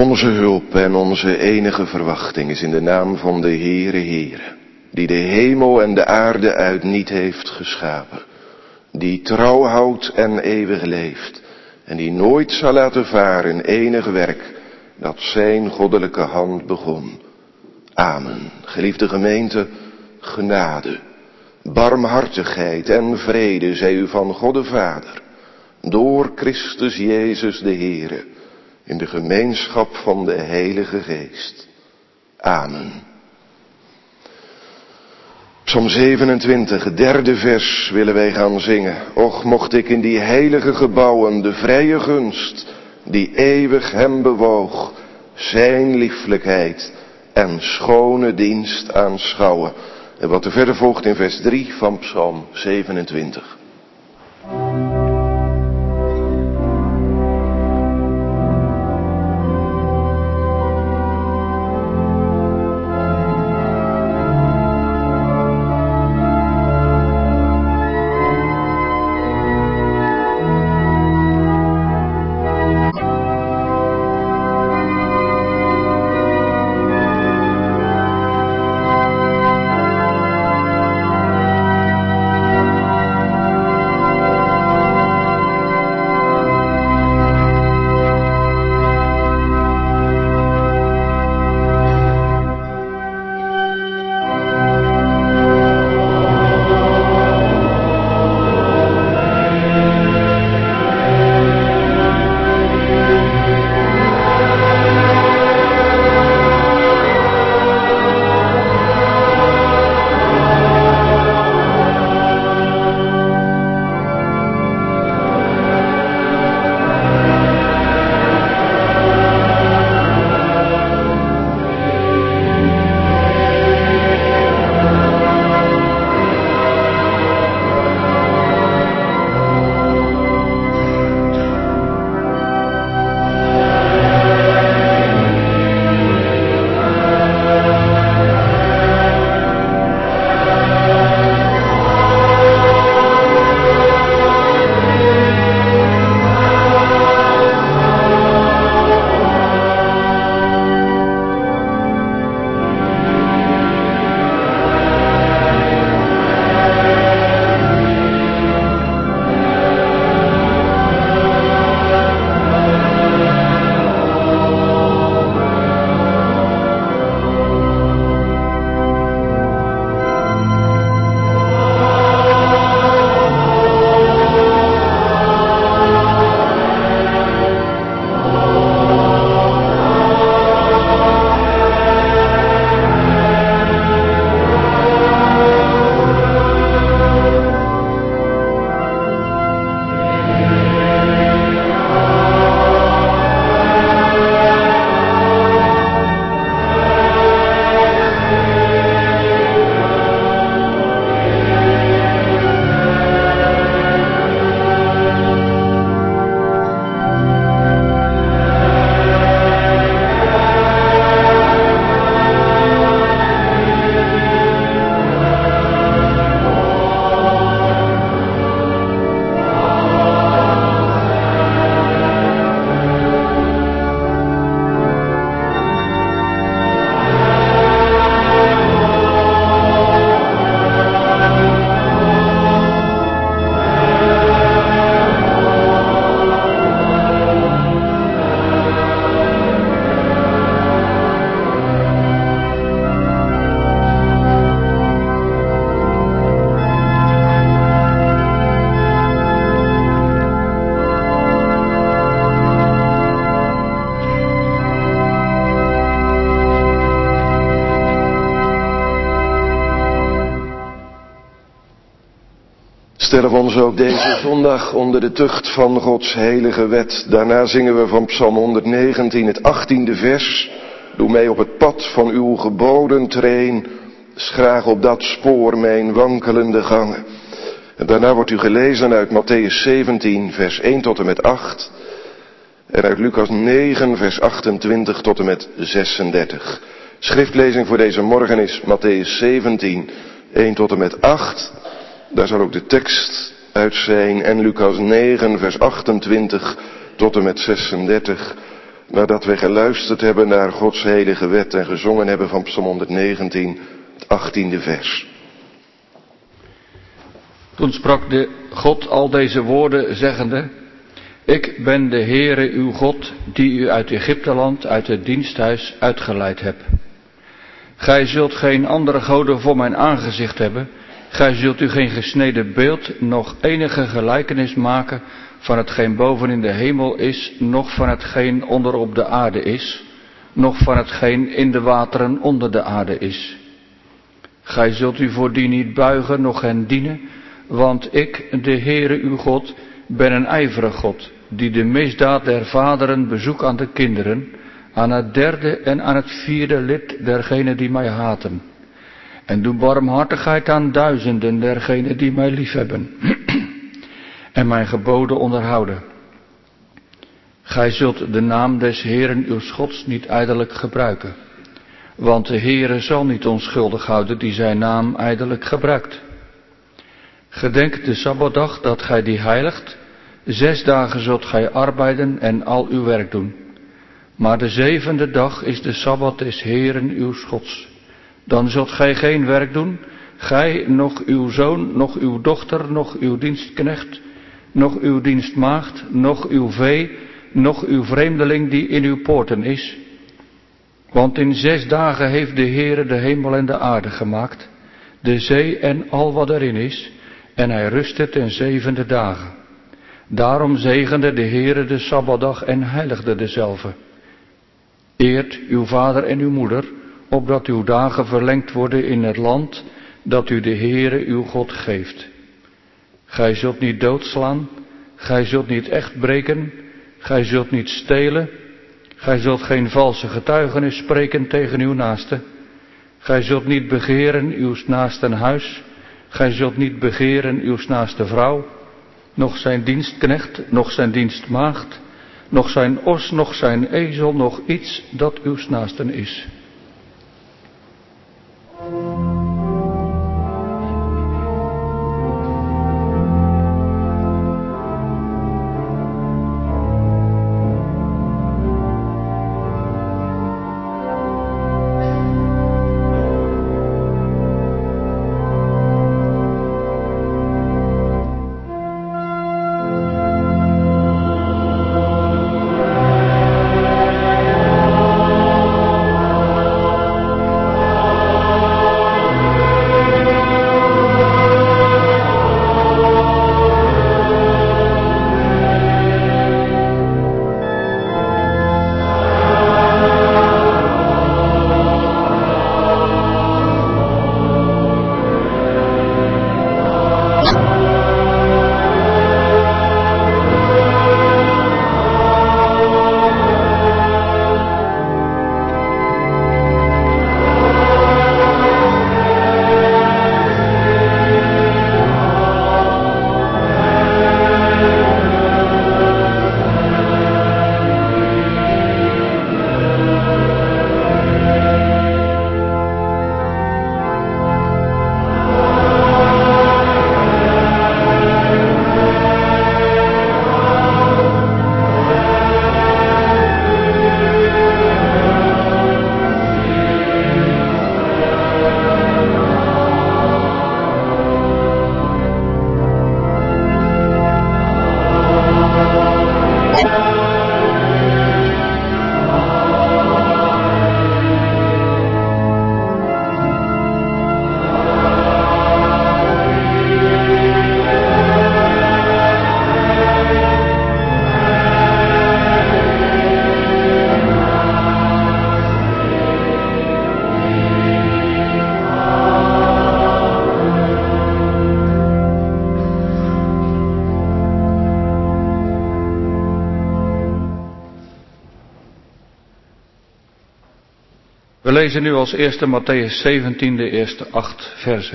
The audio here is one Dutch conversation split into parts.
Onze hulp en onze enige verwachting is in de naam van de Heere, die de hemel en de aarde uit niet heeft geschapen, die trouw houdt en eeuwig leeft en die nooit zal laten varen enig werk dat zijn goddelijke hand begon. Amen. Geliefde gemeente, genade, barmhartigheid en vrede zij u van God de Vader, door Christus Jezus de Heere, in de gemeenschap van de Heilige Geest. Amen. Psalm 27, het derde vers willen wij gaan zingen. Och, mocht ik in die heilige gebouwen de vrije gunst, die eeuwig hem bewoog, zijn lieflijkheid en schone dienst aanschouwen. En wat er verder volgt in vers 3 van Psalm 27. Stellen we ons ook deze zondag onder de tucht van Gods heilige wet. Daarna zingen we van Psalm 119 het 18e vers. Doe mij op het pad van uw geboden train, schraag op dat spoor mijn wankelende gangen. En daarna wordt u gelezen uit Mattheüs 17 vers 1 tot en met 8. En uit Lucas 9 vers 28 tot en met 36. Schriftlezing voor deze morgen is Mattheüs 17, 1 tot en met 8. Daar zal ook de tekst uit zijn. En Lucas 9 vers 28 tot en met 36. nadat we geluisterd hebben naar Gods heilige wet en gezongen hebben van Psalm 119, het 18e vers. Toen sprak de God al deze woorden, zeggende: Ik ben de Heere uw God, die u uit Egypteland, uit het diensthuis uitgeleid heb. Gij zult geen andere goden voor mijn aangezicht hebben. Gij zult u geen gesneden beeld, noch enige gelijkenis maken van hetgeen boven in de hemel is, noch van hetgeen onder op de aarde is, noch van hetgeen in de wateren onder de aarde is. Gij zult u voor die niet buigen, noch hen dienen, want ik, de Heere uw God, ben een ijverig God, die de misdaad der vaderen bezoek aan de kinderen, aan het derde en aan het vierde lid dergenen die mij haten. En doe barmhartigheid aan duizenden dergenen die mij liefhebben en mijn geboden onderhouden. Gij zult de naam des Heeren uws Gods niet ijdelijk gebruiken, want de Heere zal niet onschuldig houden die zijn naam ijdelijk gebruikt. Gedenk de Sabbatdag dat gij die heiligt. 6 dagen zult gij arbeiden en al uw werk doen. Maar de 7e dag is de Sabbat des Heeren uws Gods. Dan zult gij geen werk doen, gij, noch uw zoon, noch uw dochter, noch uw dienstknecht, noch uw dienstmaagd, noch uw vee, noch uw vreemdeling die in uw poorten is. Want in 6 dagen heeft de Heere de hemel en de aarde gemaakt, de zee en al wat erin is, en hij rustte ten 7e dagen. Daarom zegende de Heere de Sabbatdag en heiligde dezelve. Eert uw vader en uw moeder, opdat uw dagen verlengd worden in het land dat u de Heere uw God geeft. Gij zult niet doodslaan, gij zult niet echt breken, gij zult niet stelen, gij zult geen valse getuigenis spreken tegen uw naaste. Gij zult niet begeren uw naasten huis, gij zult niet begeren uw naaste vrouw, noch zijn dienstknecht, noch zijn dienstmaagd, noch zijn os, noch zijn ezel, noch iets dat uw naasten is. We lezen nu als eerste Mattheüs 17, de eerste 8 verzen.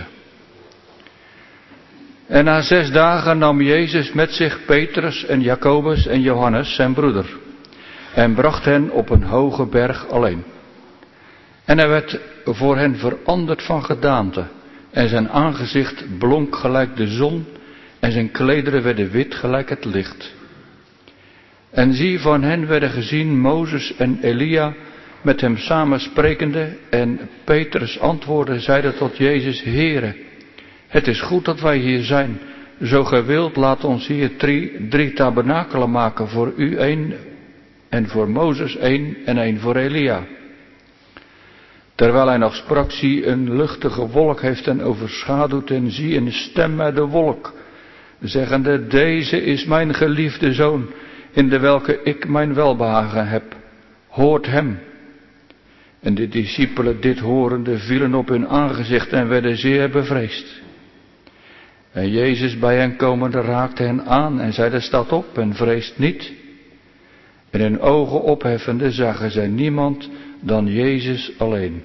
En na 6 dagen nam Jezus met zich Petrus en Jacobus en Johannes, zijn broeder, en bracht hen op een hoge berg alleen. En hij werd voor hen veranderd van gedaante, en zijn aangezicht blonk gelijk de zon, en zijn klederen werden wit gelijk het licht. En zie, van hen werden gezien Mozes en Elia met hem samen sprekende. En Petrus antwoordde, zeide tot Jezus, Heere, het is goed dat wij hier zijn. Zo gij wilt, laat ons hier drie tabernakelen maken, voor u 1 en voor Mozes 1 en 1 voor Elia. Terwijl hij nog sprak, zie, een luchtige wolk heeft hen overschaduwd en zie een stem uit de wolk, zeggende, deze is mijn geliefde zoon, in de welke ik mijn welbehagen heb. Hoort hem. En de discipelen dit horende vielen op hun aangezicht en werden zeer bevreesd. En Jezus bij hen komende raakte hen aan en zeide, staat op en vreest niet. En hun ogen opheffende zagen zij niemand dan Jezus alleen.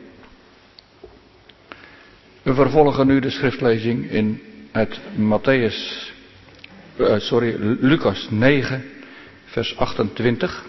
We vervolgen nu de schriftlezing uit Lucas 9, vers 28.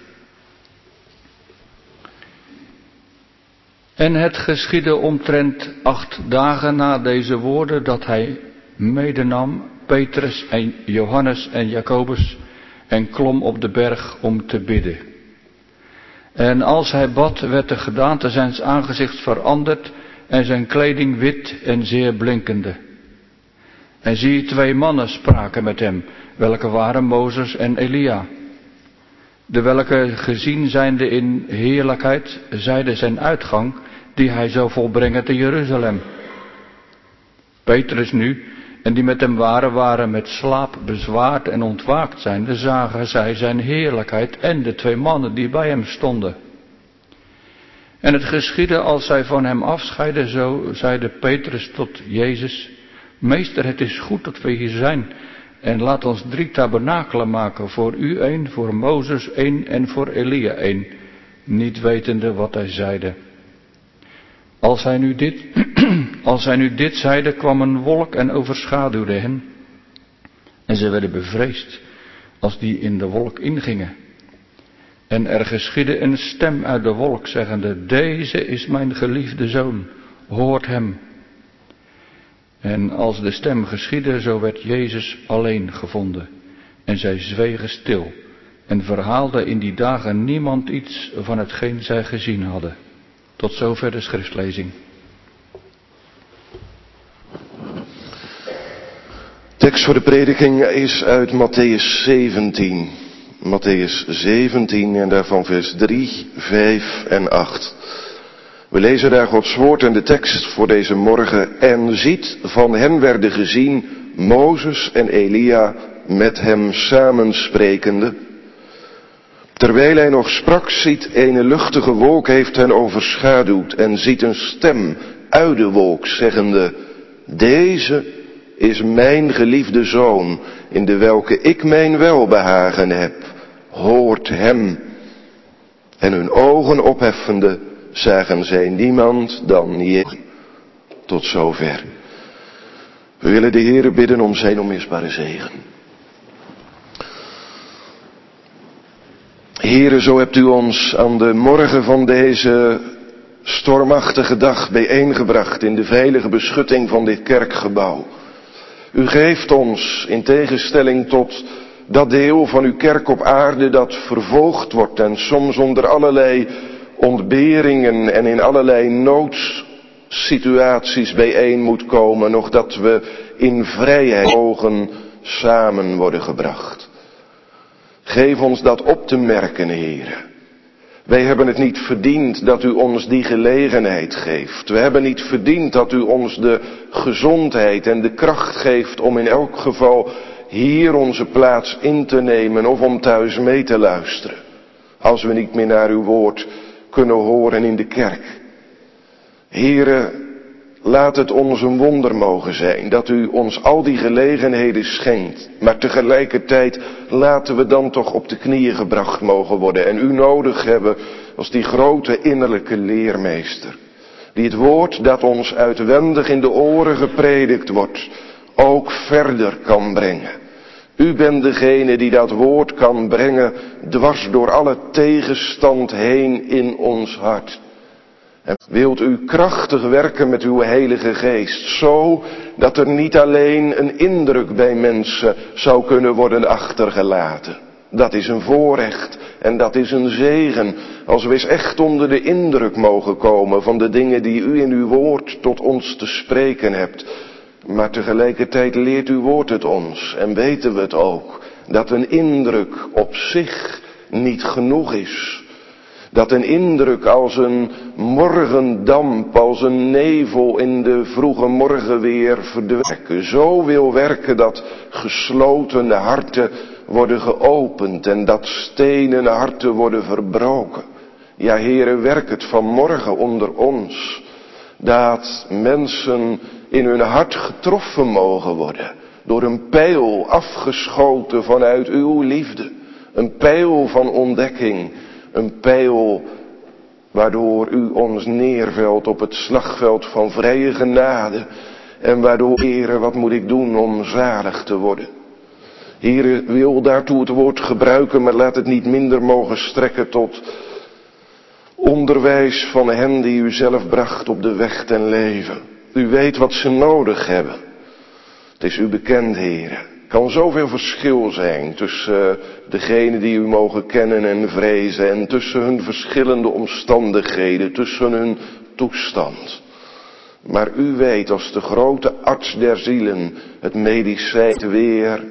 En het geschiedde omtrent 8 dagen na deze woorden dat hij medenam Petrus en Johannes en Jacobus en klom op de berg om te bidden. En als hij bad, werd de gedaante zijns aangezichts veranderd en zijn kleding wit en zeer blinkende. En zie, 2 mannen spraken met hem, welke waren Mozes en Elia, de welke gezien zijnde in heerlijkheid zeiden zijn uitgang, die hij zou volbrengen te Jeruzalem. Petrus nu, en die met hem waren met slaap bezwaard en ontwaakt zijnde, zagen zij zijn heerlijkheid en de 2 mannen die bij hem stonden. En het geschiedde als zij van hem afscheidden, zo zeide Petrus tot Jezus, Meester, het is goed dat we hier zijn, en laat ons 3 tabernakelen maken, voor u 1, voor Mozes 1 en voor Elia 1, niet wetende wat hij zeide. Als hij nu dit zeide, kwam een wolk en overschaduwde hen, en ze werden bevreesd als die in de wolk ingingen. En er geschiedde een stem uit de wolk, zeggende, deze is mijn geliefde zoon, hoort hem. En als de stem geschiedde, zo werd Jezus alleen gevonden. En zij zwegen stil en verhaalden in die dagen niemand iets van hetgeen zij gezien hadden. Tot zover de schriftlezing. Tekst voor de prediking is uit Mattheüs 17. Mattheüs 17 en daarvan vers 3, 5 en 8. We lezen daar Gods woord en de tekst voor deze morgen. En ziet, van hen werden gezien Mozes en Elia met hem samensprekende. Terwijl hij nog sprak, ziet een luchtige wolk heeft hen overschaduwd en ziet een stem uit de wolk, zeggende, deze is mijn geliefde zoon, in de welke ik mijn welbehagen heb. Hoort hem. En hun ogen opheffende, zagen zij niemand dan Jezus. Tot zover. We willen de Heere bidden om zijn onmisbare zegen. Heere, zo hebt u ons aan de morgen van deze stormachtige dag bijeengebracht in de veilige beschutting van dit kerkgebouw. U geeft ons, in tegenstelling tot dat deel van uw kerk op aarde dat vervolgd wordt en soms onder allerlei ontberingen en in allerlei noodsituaties bijeen moet komen, nog dat we in vrijheid ogen samen worden gebracht. Geef ons dat op te merken, Heere. Wij hebben het niet verdiend dat u ons die gelegenheid geeft. We hebben niet verdiend dat u ons de gezondheid en de kracht geeft om in elk geval hier onze plaats in te nemen of om thuis mee te luisteren. Als we niet meer naar uw woord kunnen horen in de kerk. Heere, laat het ons een wonder mogen zijn dat u ons al die gelegenheden schenkt. Maar tegelijkertijd laten we dan toch op de knieën gebracht mogen worden en u nodig hebben als die grote innerlijke leermeester. Die het woord dat ons uitwendig in de oren gepredikt wordt ook verder kan brengen. U bent degene die dat woord kan brengen dwars door alle tegenstand heen in ons hart. En wilt u krachtig werken met uw Heilige Geest, zo dat er niet alleen een indruk bij mensen zou kunnen worden achtergelaten, Dat is een voorrecht en dat is een zegen. Als we eens echt onder de indruk mogen komen van de dingen die u in uw woord tot ons te spreken hebt. Maar tegelijkertijd leert uw woord het ons en weten we het ook. Dat een indruk op zich niet genoeg is. Dat een indruk als een morgendamp, als een nevel in de vroege morgen weer verdwijnt. Zo wil werken dat gesloten harten worden geopend en dat stenen harten worden verbroken. Ja, Heere, werk het vanmorgen onder ons. Dat mensen in hun hart getroffen mogen worden. Door een pijl afgeschoten vanuit uw liefde. Een pijl van ontdekking. Een pijl waardoor u ons neervelt op het slagveld van vrije genade. En waardoor, Heere, wat moet ik doen om zalig te worden? Heere, wil daartoe het woord gebruiken, maar laat het niet minder mogen strekken tot onderwijs van hen die u zelf bracht op de weg ten leven. U weet wat ze nodig hebben. Het is u bekend, Heere. Kan zoveel verschil zijn tussen degenen die u mogen kennen en vrezen en tussen hun verschillende omstandigheden, tussen hun toestand. Maar u weet als de grote arts der zielen het medicijn weer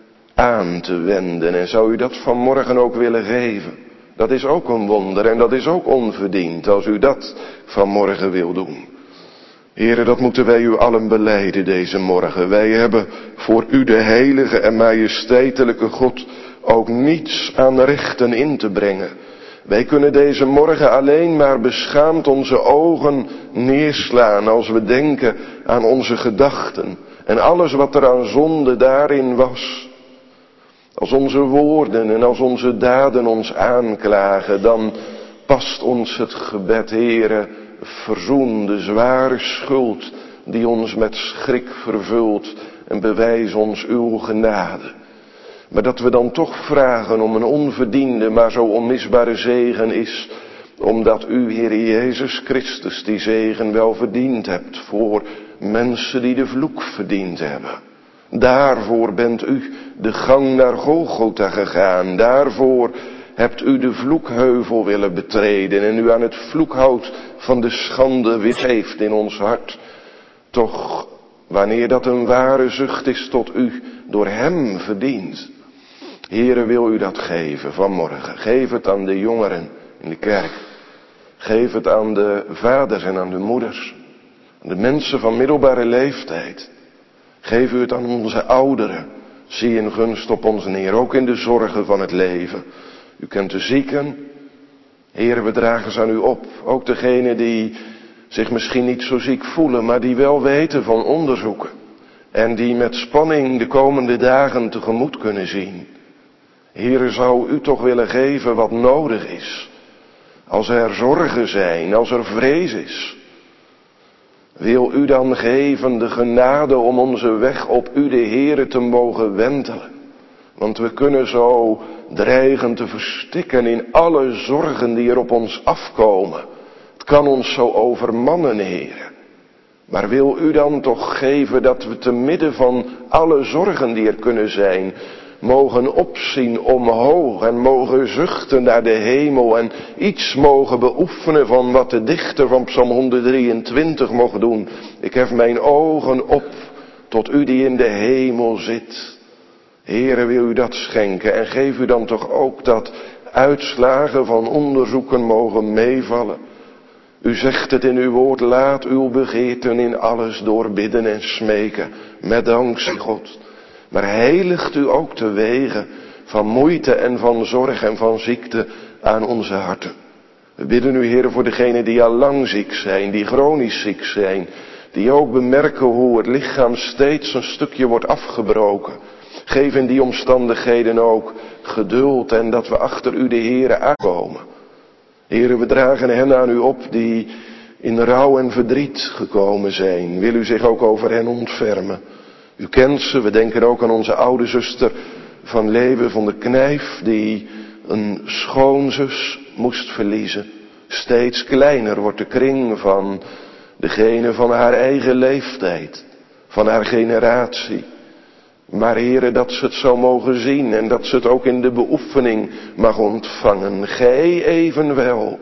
aan te wenden. En zou u dat vanmorgen ook willen geven? Dat is ook een wonder en dat is ook onverdiend als u dat vanmorgen wil doen. Heere, dat moeten wij u allen belijden deze morgen. Wij hebben voor u de heilige en majesteitelijke God ook niets aan rechten in te brengen. Wij kunnen deze morgen alleen maar beschaamd onze ogen neerslaan als we denken aan onze gedachten en alles wat er aan zonde daarin was. Als onze woorden en als onze daden ons aanklagen, dan past ons het gebed, Heere, verzoen de zware schuld die ons met schrik vervult en bewijs ons uw genade. Maar dat we dan toch vragen om een onverdiende, maar zo onmisbare zegen is, omdat u, Heere Jezus Christus, die zegen wel verdiend hebt voor mensen die de vloek verdiend hebben. Daarvoor bent u de gang naar Golgotha gegaan. Daarvoor hebt u de vloekheuvel willen betreden en u aan het vloekhout van de schande weergeeft in ons hart. Toch, wanneer dat een ware zucht is tot u, door hem verdient. Heere, wil u dat geven vanmorgen. Geef het aan de jongeren in de kerk. Geef het aan de vaders en aan de moeders. Aan de mensen van middelbare leeftijd. Geef u het aan onze ouderen. Zie in gunst op ons neer, ook in de zorgen van het leven. U kent de zieken. Heere, we dragen ze aan u op. Ook degenen die zich misschien niet zo ziek voelen, maar die wel weten van onderzoeken. En die met spanning de komende dagen tegemoet kunnen zien. Heere, zou u toch willen geven wat nodig is. Als er zorgen zijn, als er vrees is. Wil u dan geven de genade om onze weg op u de Heere te mogen wentelen. Want we kunnen zo dreigen te verstikken in alle zorgen die er op ons afkomen. Het kan ons zo overmannen, Heere. Maar wil u dan toch geven dat we te midden van alle zorgen die er kunnen zijn, mogen opzien omhoog en mogen zuchten naar de hemel en iets mogen beoefenen van wat de dichter van Psalm 123 mocht doen. Ik hef mijn ogen op tot u die in de hemel zit. Heere, wil u dat schenken en geef u dan toch ook dat uitslagen van onderzoeken mogen meevallen. U zegt het in uw woord, laat uw begeerten in alles door bidden en smeken, met dankzij God. Maar heiligt u ook de wegen van moeite en van zorg en van ziekte aan onze harten. We bidden u, Heer, voor degenen die al lang ziek zijn, die chronisch ziek zijn. Die ook bemerken hoe het lichaam steeds een stukje wordt afgebroken. Geef in die omstandigheden ook geduld en dat we achter u de Heere aankomen. Heere, we dragen hen aan u op die in rouw en verdriet gekomen zijn. Wil u zich ook over hen ontfermen. U kent ze, we denken ook aan onze oude zuster van Leeuwen van de Knijf, die een schoonzus moest verliezen. Steeds kleiner wordt de kring van degene van haar eigen leeftijd, van haar generatie. Maar Heere, dat ze het zo mogen zien en dat ze het ook in de beoefening mag ontvangen. Gij evenwel,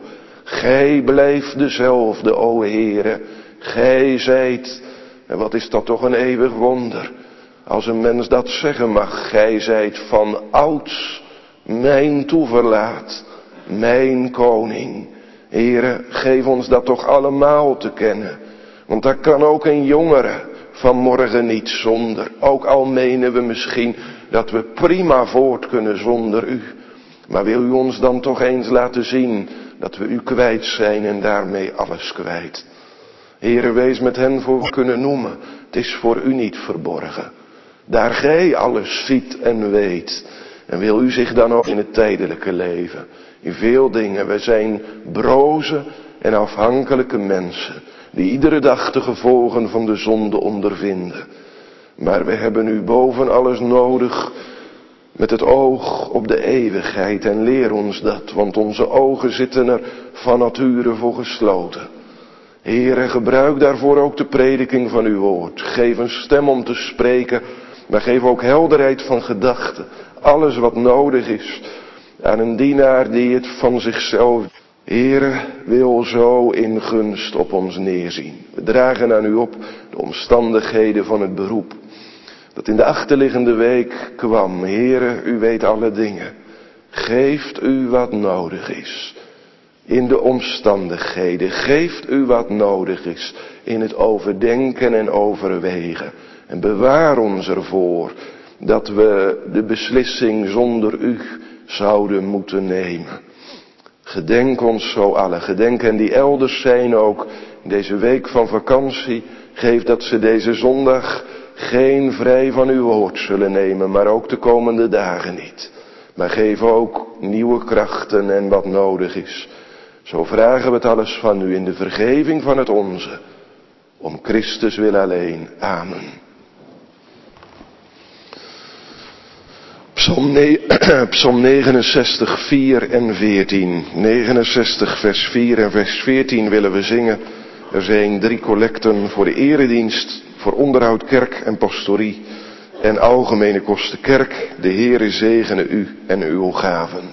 gij blijft dezelfde, o Heere. Gij zijt, en wat is dat toch een eeuwig wonder, als een mens dat zeggen mag. Gij zijt van ouds mijn toeverlaat, mijn koning. Heere, geef ons dat toch allemaal te kennen. Want daar kan ook een jongere vanmorgen niet zonder. Ook al menen we misschien dat we prima voort kunnen zonder u. Maar wil u ons dan toch eens laten zien dat we u kwijt zijn en daarmee alles kwijt. Heere, wees met hen voor kunnen noemen. Het is voor u niet verborgen. Daar gij alles ziet en weet. En wil u zich dan ook in het tijdelijke leven. In veel dingen. We zijn broze en afhankelijke mensen. Die iedere dag de gevolgen van de zonde ondervinden. Maar we hebben u boven alles nodig. Met het oog op de eeuwigheid. En leer ons dat. Want onze ogen zitten er van nature voor gesloten. Heere, gebruik daarvoor ook de prediking van uw woord. Geef een stem om te spreken. Maar geef ook helderheid van gedachten. Alles wat nodig is aan een dienaar die het van zichzelf. Heere, wil zo in gunst op ons neerzien. We dragen aan u op de omstandigheden van het beroep. Dat in de achterliggende week kwam. Heere, u weet alle dingen. Geeft u wat nodig is. In de omstandigheden. Geeft u wat nodig is. In het overdenken en overwegen. En bewaar ons ervoor dat we de beslissing zonder u zouden moeten nemen. Gedenk ons zo allen. Gedenk hen die elders zijn ook in deze week van vakantie. Geef dat ze deze zondag geen vrij van uw woord zullen nemen. Maar ook de komende dagen niet. Maar geef ook nieuwe krachten en wat nodig is. Zo vragen we het alles van u in de vergeving van het onze. Om Christus wil alleen. Amen. Psalm 69, 4 en 14. 69 vers 4 en vers 14 willen we zingen. Er zijn 3 collecten voor de eredienst, voor onderhoud kerk en pastorie en algemene kosten kerk. De Heere zegene u en uw gaven.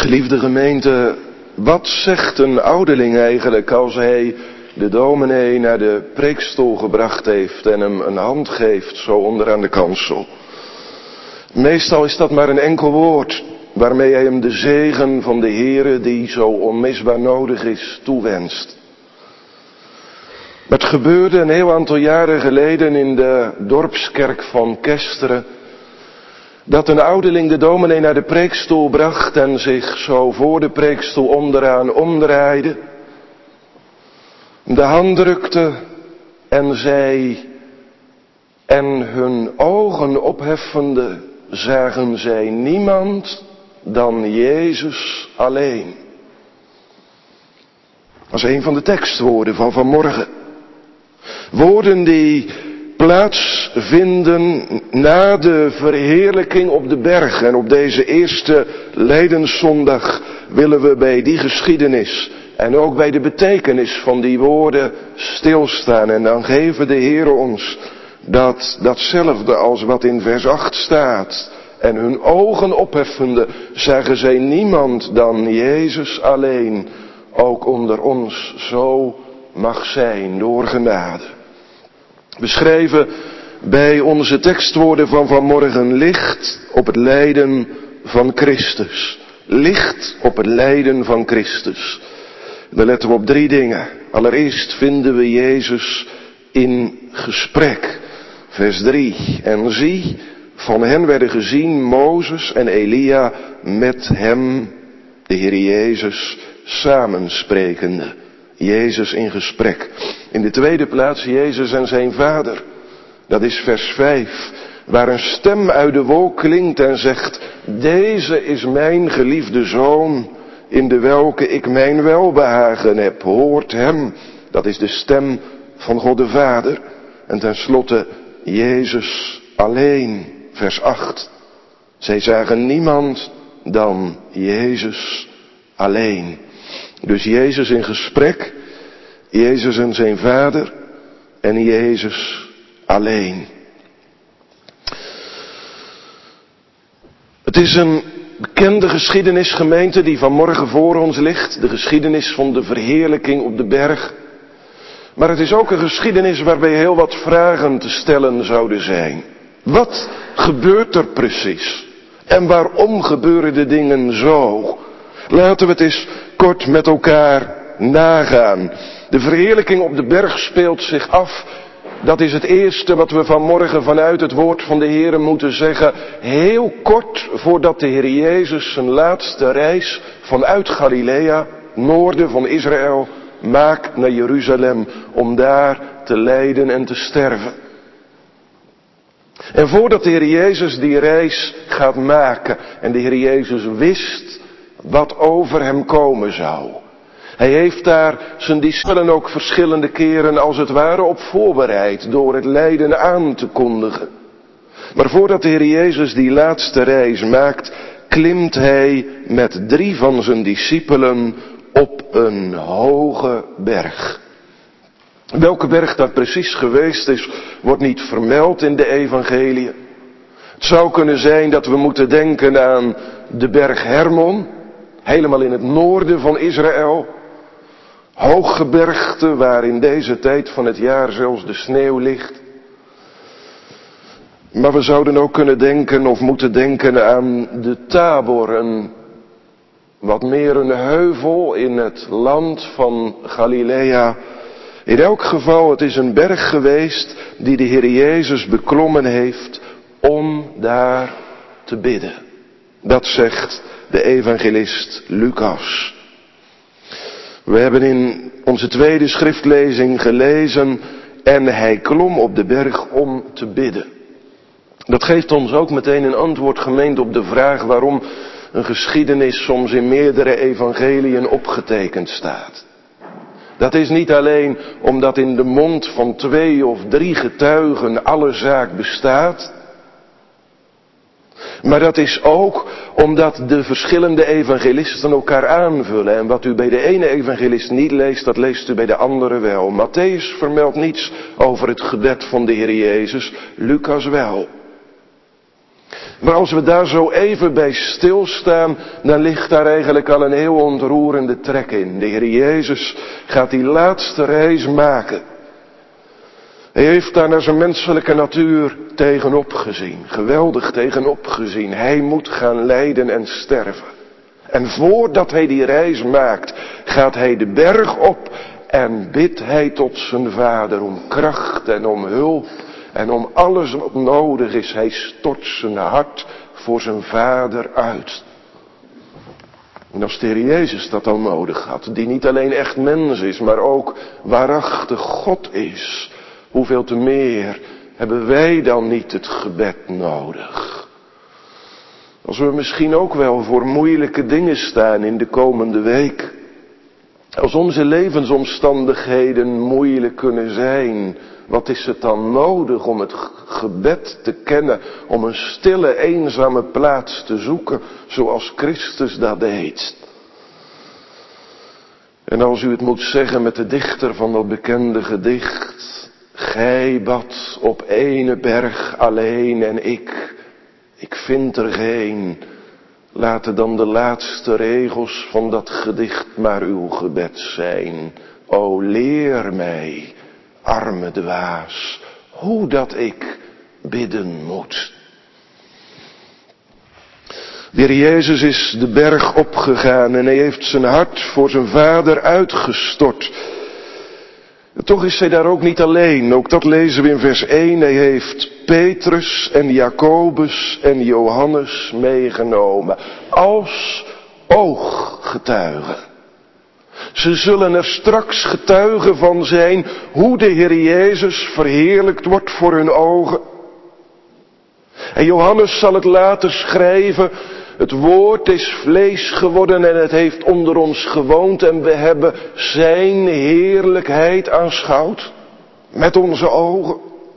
Geliefde gemeente, wat zegt een ouderling eigenlijk als hij de dominee naar de preekstoel gebracht heeft en hem een hand geeft zo onderaan de kansel? Meestal is dat maar een enkel woord waarmee hij hem de zegen van de Heere, die zo onmisbaar nodig is, toewenst. Het gebeurde een heel aantal jaren geleden in de dorpskerk van Kesteren, dat een ouderling de dominee naar de preekstoel bracht en zich zo voor de preekstoel onderaan omdraaide, de hand drukte en zei: en hun ogen opheffende zagen zij niemand dan Jezus alleen. Dat is een van de tekstwoorden van vanmorgen. Woorden die plaatsvinden na de verheerlijking op de berg. En op deze eerste Lijdenszondag willen we bij die geschiedenis en ook bij de betekenis van die woorden stilstaan. En dan geven de Heere ons datzelfde als wat in vers 8 staat. En hun ogen opheffende zagen zij niemand dan Jezus alleen. Ook onder ons zo mag zijn door genade. We schrijven bij onze tekstwoorden van vanmorgen licht op het lijden van Christus. Licht op het lijden van Christus. Dan letten we op 3 dingen. Allereerst vinden we Jezus in gesprek. Vers 3. En zie, van hen werden gezien Mozes en Elia met hem, de Heer Jezus, samensprekende. Jezus in gesprek. In de tweede plaats Jezus en zijn vader. Dat is vers 5. Waar een stem uit de wolk klinkt en zegt: deze is mijn geliefde zoon, in de welke ik mijn welbehagen heb. Hoort hem. Dat is de stem van God de Vader. En tenslotte Jezus alleen. Vers 8. Zij zagen niemand dan Jezus alleen. Dus Jezus in gesprek, Jezus en zijn vader en Jezus alleen. Het is een bekende geschiedenis, gemeente, die vanmorgen voor ons ligt. De geschiedenis van de verheerlijking op de berg. Maar het is ook een geschiedenis waarbij heel wat vragen te stellen zouden zijn. Wat gebeurt er precies? En waarom gebeuren de dingen zo? Laten we het eens kort met elkaar nagaan. De verheerlijking op de berg speelt zich af. Dat is het eerste wat we vanmorgen vanuit het woord van de Heere moeten zeggen. Heel kort voordat de Heer Jezus zijn laatste reis vanuit Galilea, noorden van Israël, maakt naar Jeruzalem om daar te lijden en te sterven. En voordat de Heer Jezus die reis gaat maken en de Heer Jezus wist wat over hem komen zou. Hij heeft daar zijn discipelen ook verschillende keren als het ware op voorbereid door het lijden aan te kondigen. Maar voordat de Heer Jezus die laatste reis maakt, klimt hij met 3 van zijn discipelen op een hoge berg. Welke berg dat precies geweest is, wordt niet vermeld in de evangeliën. Het zou kunnen zijn dat we moeten denken aan de berg Hermon, helemaal in het noorden van Israël. Hooggebergte waar in deze tijd van het jaar zelfs de sneeuw ligt. Maar we zouden ook kunnen denken of moeten denken aan de Tabor, wat meer een heuvel in het land van Galilea. In elk geval, het is een berg geweest die de Heer Jezus beklommen heeft om daar te bidden. Dat zegt de evangelist Lucas. We hebben in onze tweede schriftlezing gelezen: en hij klom op de berg om te bidden. Dat geeft ons ook meteen een antwoord, gemeente, op de vraag waarom een geschiedenis soms in meerdere evangeliën opgetekend staat. Dat is niet alleen omdat in de mond van 2 of 3 getuigen alle zaak bestaat. Maar dat is ook omdat de verschillende evangelisten elkaar aanvullen. En wat u bij de ene evangelist niet leest, dat leest u bij de andere wel. Mattheüs vermeldt niets over het gebed van de Heer Jezus, Lucas wel. Maar als we daar zo even bij stilstaan, dan ligt daar eigenlijk al een heel ontroerende trek in. De Heer Jezus gaat die laatste reis maken. Hij heeft daar naar zijn menselijke natuur tegenop gezien. Geweldig tegenop gezien. Hij moet gaan lijden en sterven. En voordat hij die reis maakt, gaat hij de berg op en bidt hij tot zijn Vader om kracht en om hulp en om alles wat nodig is. Hij stort zijn hart voor zijn Vader uit. En als de Heer Jezus dat dan nodig had, die niet alleen echt mens is, maar ook waarachtig God is, hoeveel te meer hebben wij dan niet het gebed nodig? Als we misschien ook wel voor moeilijke dingen staan in de komende week. Als onze levensomstandigheden moeilijk kunnen zijn, wat is het dan nodig om het gebed te kennen, om een stille, eenzame plaats te zoeken, zoals Christus dat deed? En als u het moet zeggen met de dichter van dat bekende gedicht: gij bad op ene berg alleen en ik vind er geen. Laten dan de laatste regels van dat gedicht maar uw gebed zijn. O leer mij, arme dwaas, hoe dat ik bidden moet. De Heer Jezus is de berg opgegaan en hij heeft zijn hart voor zijn Vader uitgestort. Toch is hij daar ook niet alleen. Ook dat lezen we in vers 1. Hij heeft Petrus en Jacobus en Johannes meegenomen. Als ooggetuigen. Ze zullen er straks getuigen van zijn hoe de Heer Jezus verheerlijkt wordt voor hun ogen. En Johannes zal het later schrijven. Het woord is vlees geworden en het heeft onder ons gewoond en we hebben zijn heerlijkheid aanschouwd. Met onze ogen.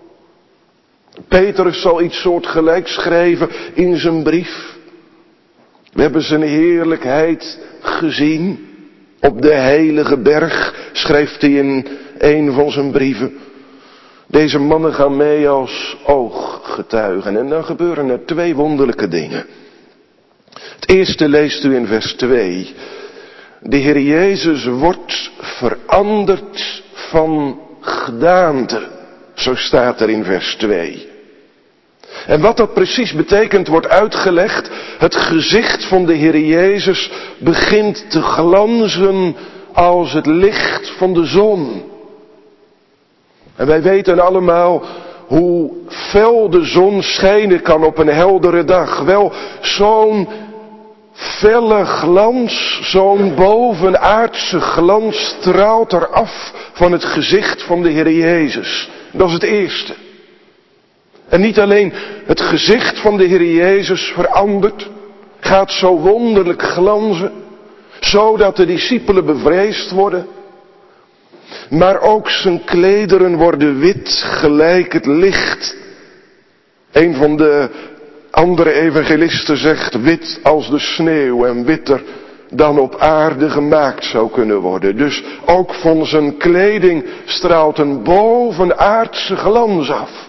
Petrus zal iets soortgelijks schrijven in zijn brief. We hebben zijn heerlijkheid gezien. Op de heilige berg, schrijft hij in een van zijn brieven. Deze mannen gaan mee als ooggetuigen. En dan gebeuren er twee wonderlijke dingen. Het eerste leest u in vers 2. De Heer Jezus wordt veranderd van gedaante. Zo staat er in vers 2. En wat dat precies betekent wordt uitgelegd. Het gezicht van de Heer Jezus begint te glanzen als het licht van de zon. En wij weten allemaal hoe fel de zon schijnen kan op een heldere dag. Wel, zo'n felle glans, zo'n bovenaardse glans straalt er af van het gezicht van de Heer Jezus. Dat is het eerste. En niet alleen het gezicht van de Heer Jezus verandert, gaat zo wonderlijk glanzen, zodat de discipelen bevreesd worden. Maar ook zijn klederen worden wit, gelijk het licht. Een van de andere evangelisten zegt wit als de sneeuw en witter dan op aarde gemaakt zou kunnen worden. Dus ook van zijn kleding straalt een bovenaardse glans af.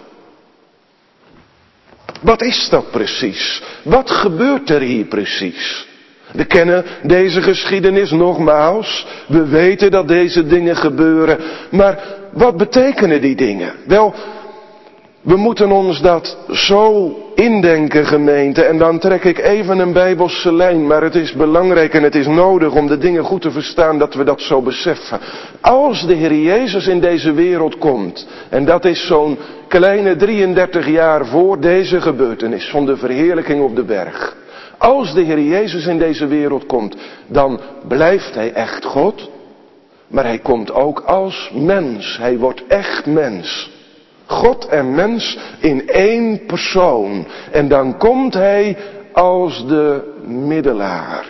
Wat is dat precies? Wat gebeurt er hier precies? We kennen deze geschiedenis nogmaals. We weten dat deze dingen gebeuren. Maar wat betekenen die dingen? Wel, we moeten ons dat zo indenken, gemeente. En dan trek ik even een Bijbelse lijn. Maar het is belangrijk en het is nodig om de dingen goed te verstaan dat we dat zo beseffen. Als de Heer Jezus in deze wereld komt. En dat is zo'n kleine 33 jaar voor deze gebeurtenis van de verheerlijking op de berg. Als de Heer Jezus in deze wereld komt, dan blijft hij echt God. Maar hij komt ook als mens. Hij wordt echt mens. God en mens in één persoon. En dan komt hij als de middelaar.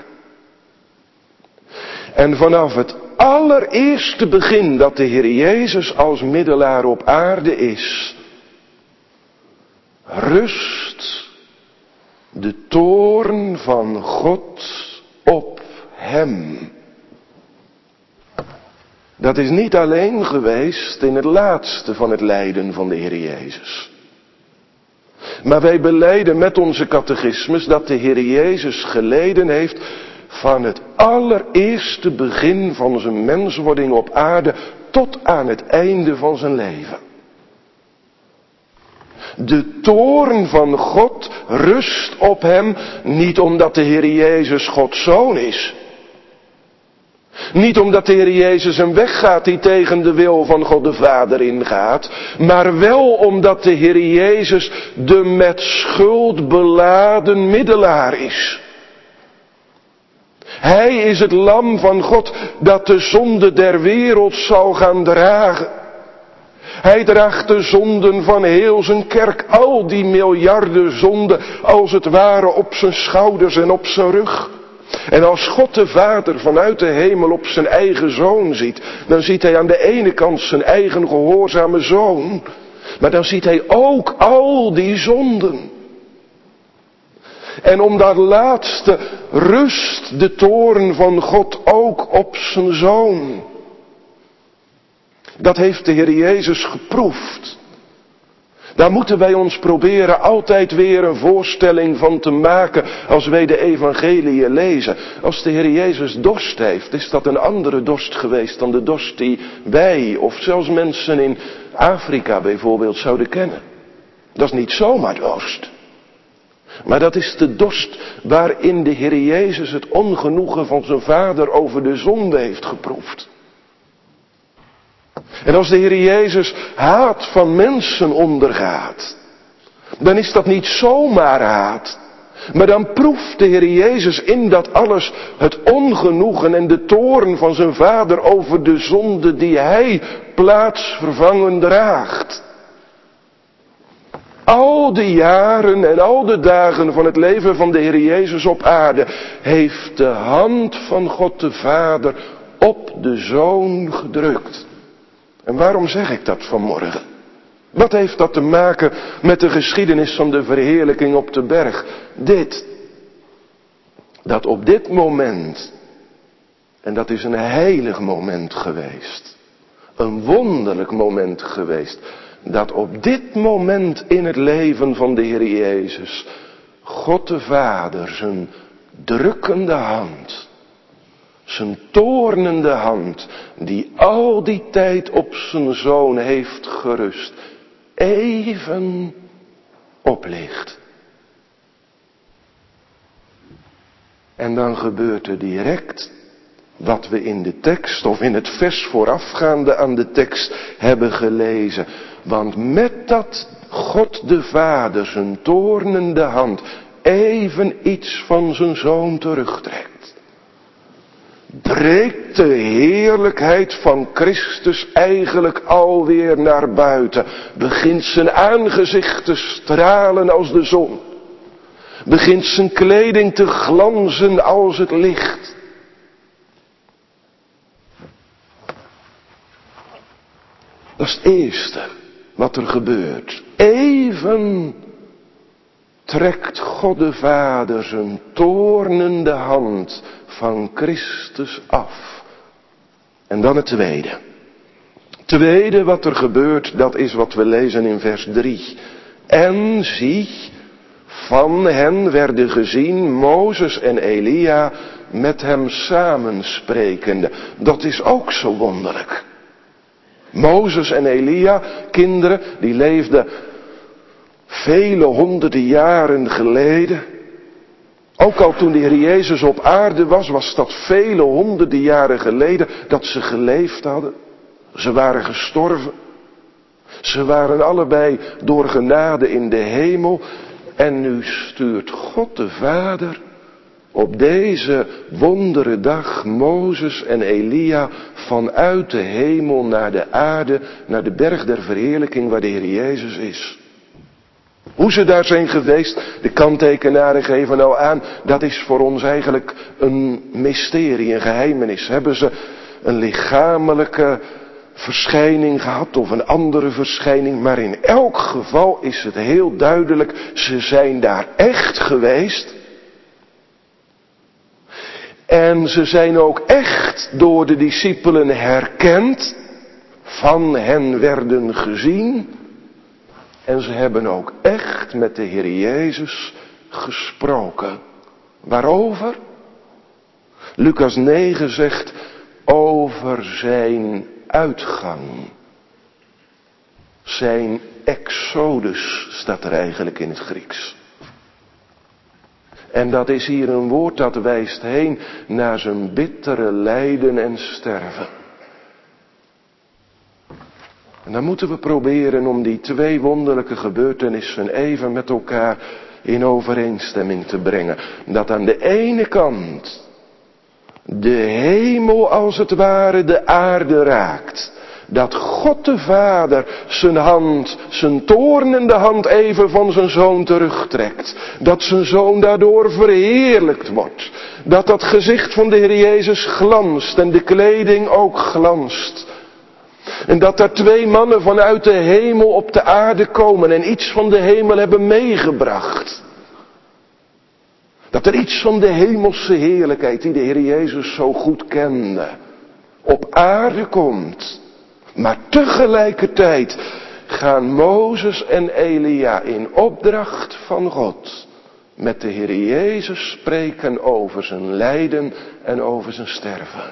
En vanaf het allereerste begin dat de Heer Jezus als middelaar op aarde is, rust de toorn van God op hem. Dat is niet alleen geweest in het laatste van het lijden van de Heer Jezus. Maar wij belijden met onze catechismus dat de Heer Jezus geleden heeft van het allereerste begin van zijn menswording op aarde tot aan het einde van zijn leven. De toorn van God rust op hem, niet omdat de Heer Jezus Gods Zoon is. Niet omdat de Heer Jezus een weg gaat die tegen de wil van God de Vader ingaat, maar wel omdat de Heer Jezus de met schuld beladen middelaar is. Hij is het lam van God dat de zonde der wereld zal gaan dragen. Hij draagt de zonden van heel zijn kerk, al die miljarden zonden, als het ware op zijn schouders en op zijn rug. En als God de Vader vanuit de hemel op zijn eigen zoon ziet, dan ziet hij aan de ene kant zijn eigen gehoorzame zoon, maar dan ziet hij ook al die zonden. En om dat laatste rust de toorn van God ook op zijn zoon. Dat heeft de Heer Jezus geproefd. Daar moeten wij ons proberen altijd weer een voorstelling van te maken als wij de evangeliën lezen. Als de Heer Jezus dorst heeft, is dat een andere dorst geweest dan de dorst die wij of zelfs mensen in Afrika bijvoorbeeld zouden kennen. Dat is niet zomaar dorst. Maar dat is de dorst waarin de Heer Jezus het ongenoegen van zijn Vader over de zonde heeft geproefd. En als de Heer Jezus haat van mensen ondergaat, dan is dat niet zomaar haat. Maar dan proeft de Heer Jezus in dat alles het ongenoegen en de toorn van zijn Vader over de zonde die hij plaatsvervangend draagt. Al de jaren en al de dagen van het leven van de Heer Jezus op aarde heeft de hand van God de Vader op de Zoon gedrukt. En waarom zeg ik dat vanmorgen? Wat heeft dat te maken met de geschiedenis van de verheerlijking op de berg? Dit. Dat op dit moment, en dat is een heilig moment geweest, een wonderlijk moment geweest, dat op dit moment in het leven van de Heer Jezus God de Vader zijn drukkende hand, zijn toornende hand, die al die tijd op zijn Zoon heeft gerust, even oplicht. En dan gebeurt er direct wat we in de tekst of in het vers voorafgaande aan de tekst hebben gelezen. Want met dat God de Vader zijn toornende hand even iets van zijn Zoon terugtrekt, breekt de heerlijkheid van Christus eigenlijk alweer naar buiten. Begint zijn aangezicht te stralen als de zon. Begint zijn kleding te glanzen als het licht. Dat is het eerste wat er gebeurt. Even trekt God de Vader zijn toornende hand van Christus af. En dan het tweede. Tweede wat er gebeurt, dat is wat we lezen in vers 3. En zie, van hen werden gezien Mozes en Elia met hem samensprekende. Dat is ook zo wonderlijk. Mozes en Elia, kinderen, die leefden vele honderden jaren geleden. Ook al toen de Heer Jezus op aarde was, was dat vele honderden jaren geleden dat ze geleefd hadden. Ze waren gestorven. Ze waren allebei door genade in de hemel. En nu stuurt God de Vader op deze wondere dag Mozes en Elia vanuit de hemel naar de aarde, naar de berg der verheerlijking waar de Heer Jezus is. Hoe ze daar zijn geweest, de kanttekenaren geven nou aan, dat is voor ons eigenlijk een mysterie, een geheimenis. Hebben ze een lichamelijke verschijning gehad of een andere verschijning, maar in elk geval is het heel duidelijk, ze zijn daar echt geweest. En ze zijn ook echt door de discipelen herkend, van hen werden gezien. En ze hebben ook echt met de Heer Jezus gesproken. Waarover? Lucas 9 zegt over zijn uitgang. Zijn exodus staat er eigenlijk in het Grieks. En dat is hier een woord dat wijst heen naar zijn bittere lijden en sterven. En dan moeten we proberen om die twee wonderlijke gebeurtenissen even met elkaar in overeenstemming te brengen. Dat aan de ene kant de hemel als het ware de aarde raakt. Dat God de Vader zijn hand, zijn toornende hand even van zijn zoon terugtrekt. Dat zijn zoon daardoor verheerlijkt wordt. Dat dat gezicht van de Heer Jezus glanst en de kleding ook glanst. En dat er twee mannen vanuit de hemel op de aarde komen en iets van de hemel hebben meegebracht. Dat er iets van de hemelse heerlijkheid die de Heer Jezus zo goed kende, op aarde komt. Maar tegelijkertijd gaan Mozes en Elia in opdracht van God met de Heer Jezus spreken over zijn lijden en over zijn sterven.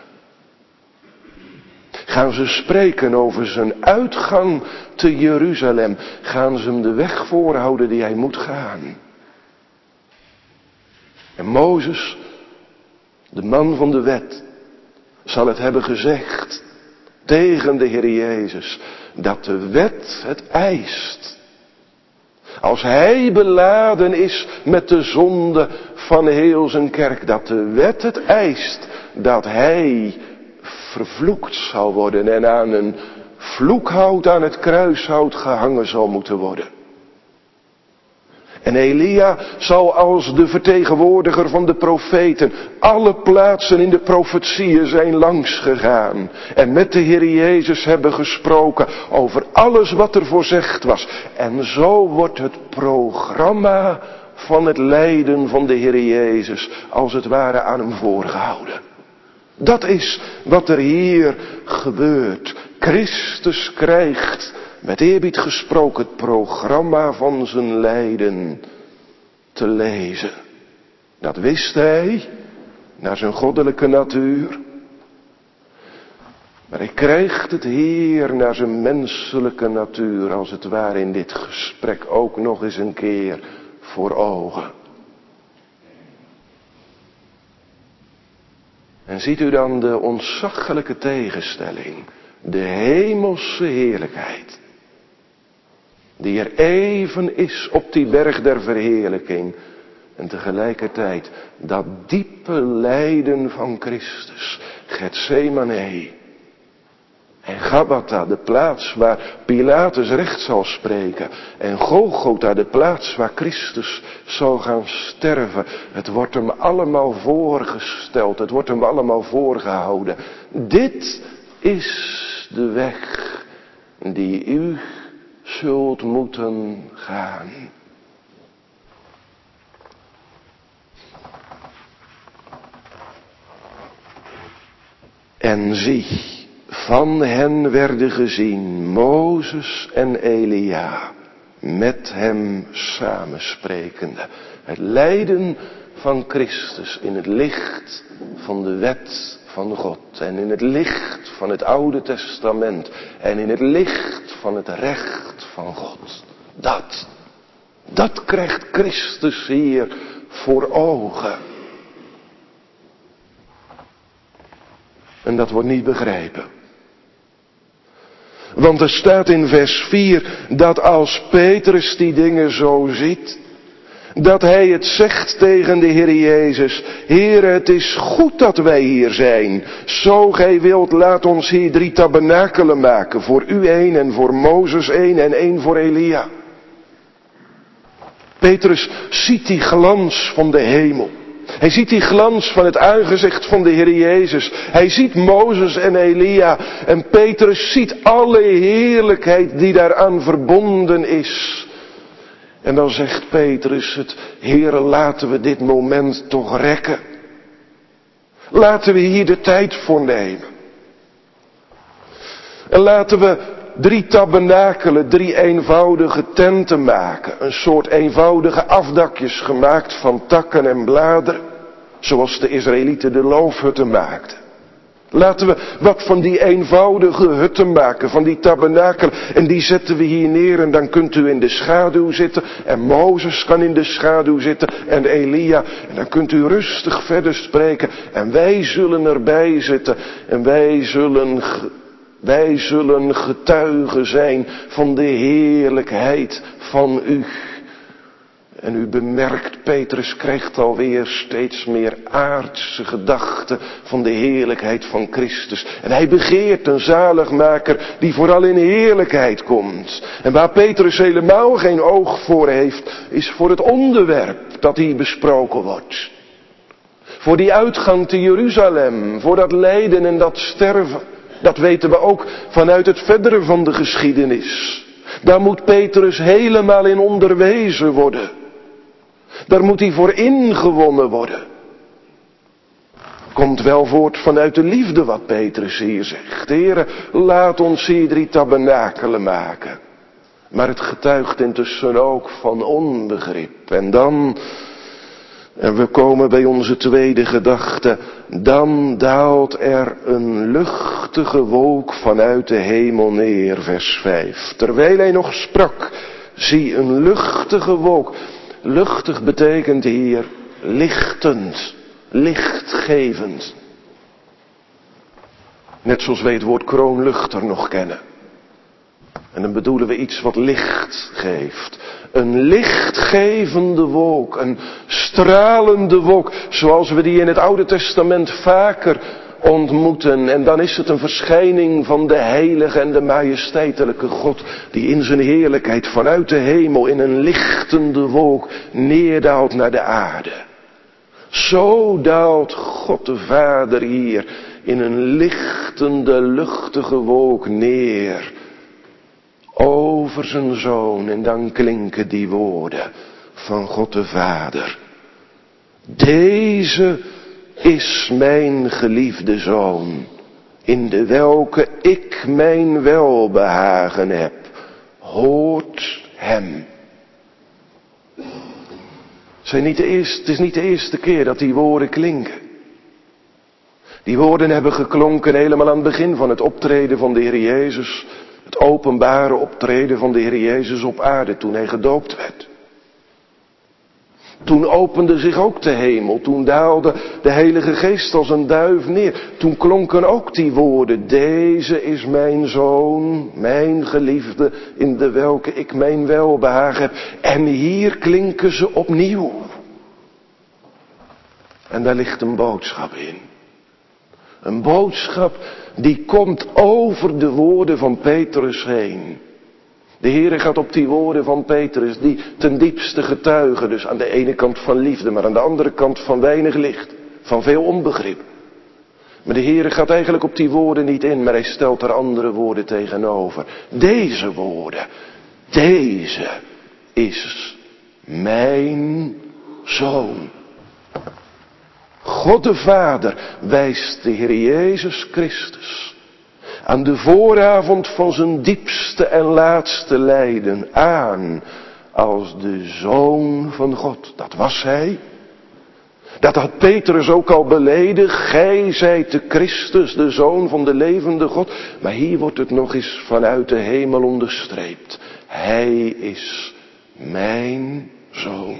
Gaan ze spreken over zijn uitgang te Jeruzalem. Gaan ze hem de weg voorhouden die hij moet gaan. En Mozes, de man van de wet, zal het hebben gezegd tegen de Heer Jezus, dat de wet het eist. Als hij beladen is met de zonde van heel zijn kerk, dat de wet het eist, dat hij vervloekt zal worden en aan een vloekhout aan het kruishout gehangen zal moeten worden. En Elia zal als de vertegenwoordiger van de profeten alle plaatsen in de profetieën zijn langs gegaan. En met de Heer Jezus hebben gesproken over alles wat er voorzegd was. En zo wordt het programma van het lijden van de Heer Jezus als het ware aan hem voorgehouden. Dat is wat er hier gebeurt. Christus krijgt, met eerbied gesproken, het programma van zijn lijden te lezen. Dat wist hij, naar zijn goddelijke natuur. Maar hij krijgt het hier naar zijn menselijke natuur, als het ware in dit gesprek ook nog eens een keer voor ogen. En ziet u dan de ontzaglijke tegenstelling, de hemelse heerlijkheid, die er even is op die berg der verheerlijking, en tegelijkertijd dat diepe lijden van Christus, Getsemane en Gabbatha, de plaats waar Pilatus recht zal spreken, en Golgotha, de plaats waar Christus zal gaan sterven. Het wordt hem allemaal voorgesteld, het wordt hem allemaal voorgehouden. Dit is de weg die u zult moeten gaan. En zie, van hen werden gezien Mozes en Elia, met hem samensprekende. Het lijden van Christus in het licht van de wet van God. En in het licht van het Oude Testament. En in het licht van het recht van God. Dat krijgt Christus hier voor ogen. En dat wordt niet begrepen. Want er staat in vers 4 dat als Petrus die dingen zo ziet, dat hij het zegt tegen de Heer Jezus: Heere, het is goed dat wij hier zijn. Zo gij wilt, laat ons hier 3 tabernakelen maken. Voor u 1 en voor Mozes 1 en 1 voor Elia. Petrus ziet die glans van de hemel. Hij ziet die glans van het aangezicht van de Heer Jezus. Hij ziet Mozes en Elia. En Petrus ziet alle heerlijkheid die daaraan verbonden is. En dan zegt Petrus het: Heere, laten we dit moment toch rekken. Laten we hier de tijd voor nemen. En laten we 3 tabernakelen, 3 eenvoudige tenten maken. Een soort eenvoudige afdakjes gemaakt van takken en bladeren. Zoals de Israëlieten de loofhutten maakten. Laten we wat van die eenvoudige hutten maken, van die tabernakelen. En die zetten we hier neer en dan kunt u in de schaduw zitten. En Mozes kan in de schaduw zitten en Elia. En dan kunt u rustig verder spreken. En wij zullen erbij zitten. En wij zullen getuigen zijn van de heerlijkheid van u. En u bemerkt, Petrus krijgt alweer steeds meer aardse gedachten van de heerlijkheid van Christus. En hij begeert een zaligmaker die vooral in heerlijkheid komt. En waar Petrus helemaal geen oog voor heeft, is voor het onderwerp dat hier besproken wordt. Voor die uitgang te Jeruzalem, voor dat lijden en dat sterven. Dat weten we ook vanuit het verdere van de geschiedenis. Daar moet Petrus helemaal in onderwezen worden. Daar moet hij voor ingewonnen worden. Komt wel voort vanuit de liefde wat Petrus hier zegt. Heere, laat ons hier 3 tabernakelen maken. Maar het getuigt intussen ook van onbegrip. En we komen bij onze tweede gedachte. Dan daalt er een luchtige wolk vanuit de hemel neer, vers 5. Terwijl hij nog sprak, zie een luchtige wolk. Luchtig betekent hier lichtend, lichtgevend. Net zoals wij het woord kroonluchter nog kennen. En dan bedoelen we iets wat licht geeft. Een lichtgevende wolk, een stralende wolk, zoals we die in het Oude Testament vaker ontmoeten. En dan is het een verschijning van de heilige en de majesteitelijke God, die in zijn heerlijkheid vanuit de hemel in een lichtende wolk neerdaalt naar de aarde. Zo daalt God de Vader hier in een lichtende, luchtige wolk neer over zijn Zoon. En dan klinken die woorden van God de Vader. Deze is mijn geliefde Zoon, in de welke ik mijn welbehagen heb. Hoort hem. Het is niet de eerste keer dat die woorden klinken. Die woorden hebben geklonken helemaal aan het begin van het optreden van de Heer Jezus. Het openbare optreden van de Heer Jezus op aarde toen hij gedoopt werd. Toen opende zich ook de hemel. Toen daalde de Heilige Geest als een duif neer. Toen klonken ook die woorden. Deze is mijn Zoon, mijn geliefde, in de welke ik mijn welbehagen heb. En hier klinken ze opnieuw. En daar ligt een boodschap in. Een boodschap die komt over de woorden van Petrus heen. De Heere gaat op die woorden van Petrus, die ten diepste getuigen, dus aan de ene kant van liefde, maar aan de andere kant van weinig licht, van veel onbegrip. Maar de Heere gaat eigenlijk op die woorden niet in, maar hij stelt er andere woorden tegenover. Deze woorden, deze is mijn Zoon. God de Vader wijst de Heer Jezus Christus aan de vooravond van zijn diepste en laatste lijden aan als de Zoon van God. Dat was hij. Dat had Petrus ook al beleden. Gij zijt de Christus, de Zoon van de levende God. Maar hier wordt het nog eens vanuit de hemel onderstreept. Hij is mijn Zoon.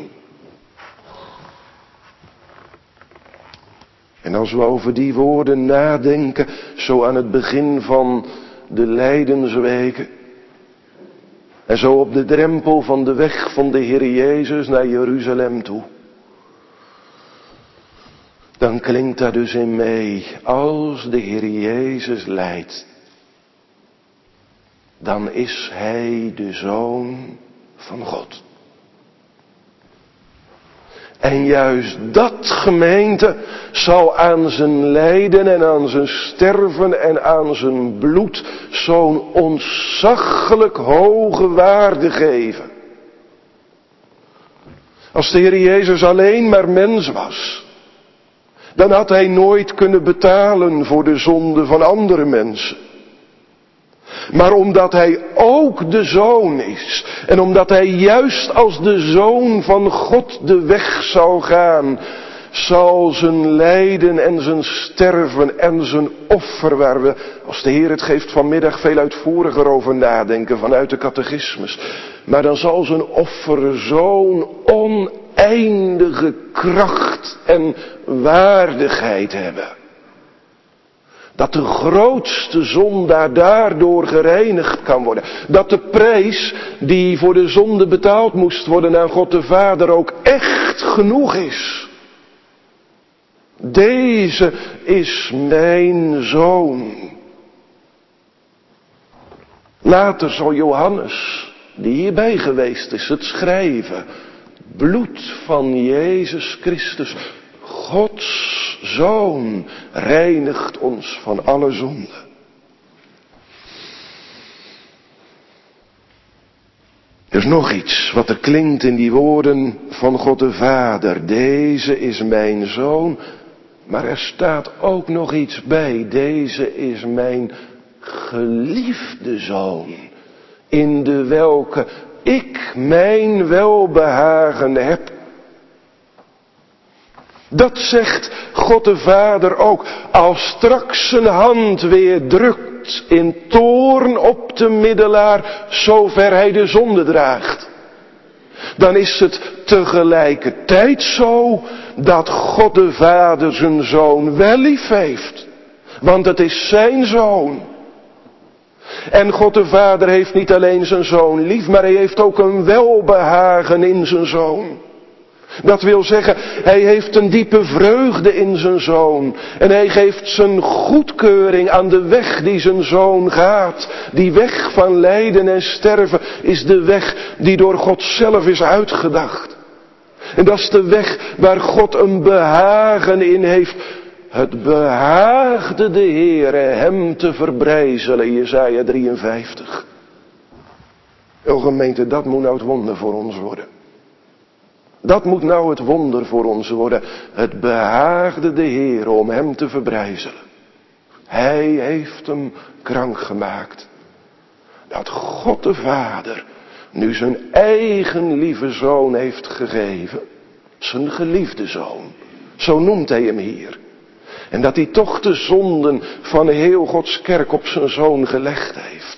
En als we over die woorden nadenken, zo aan het begin van de lijdensweken, en zo op de drempel van de weg van de Heer Jezus naar Jeruzalem toe, dan klinkt daar dus in mee, als de Heer Jezus lijdt, dan is Hij de Zoon van God. En juist dat, gemeente, zal aan zijn lijden en aan zijn sterven en aan zijn bloed zo'n ontzaglijk hoge waarde geven. Als de Heer Jezus alleen maar mens was, dan had hij nooit kunnen betalen voor de zonde van andere mensen. Maar omdat hij ook de Zoon is. En omdat hij juist als de Zoon van God de weg zal gaan. Zal zijn lijden en zijn sterven en zijn offer, waar we, als de Heer het geeft, vanmiddag veel uitvoeriger over nadenken vanuit de catechismus. Maar dan zal zijn offer zo'n oneindige kracht en waardigheid hebben. Dat de grootste zondaar daardoor gereinigd kan worden. Dat de prijs die voor de zonde betaald moest worden aan God de Vader ook echt genoeg is. Deze is mijn Zoon. Later zal Johannes, die hierbij geweest is, het schrijven. Bloed van Jezus Christus, Gods Zoon, reinigt ons van alle zonde. Er is nog iets wat er klinkt in die woorden van God de Vader. Deze is mijn Zoon. Maar er staat ook nog iets bij. Deze is mijn geliefde Zoon. In de welke ik mijn welbehagen heb. Dat zegt God de Vader ook. Als straks zijn hand weer drukt in toorn op de middelaar, zover hij de zonde draagt. Dan is het tegelijkertijd zo dat God de Vader zijn Zoon wel lief heeft. Want het is zijn Zoon. En God de Vader heeft niet alleen zijn Zoon lief, maar hij heeft ook een welbehagen in zijn Zoon. Dat wil zeggen, hij heeft een diepe vreugde in zijn Zoon. En hij geeft zijn goedkeuring aan de weg die zijn Zoon gaat. Die weg van lijden en sterven is de weg die door God zelf is uitgedacht. En dat is de weg waar God een behagen in heeft. Het behaagde de Heere hem te verbrijzelen, Jesaja 53. O gemeente, dat moet nou het wonder voor ons worden. Dat moet nou het wonder voor ons worden. Het behaagde de Heer om hem te verbrijzelen. Hij heeft hem krank gemaakt. Dat God de Vader nu zijn eigen lieve Zoon heeft gegeven. Zijn geliefde Zoon. Zo noemt hij hem hier. En dat hij toch de zonden van heel Gods kerk op zijn Zoon gelegd heeft.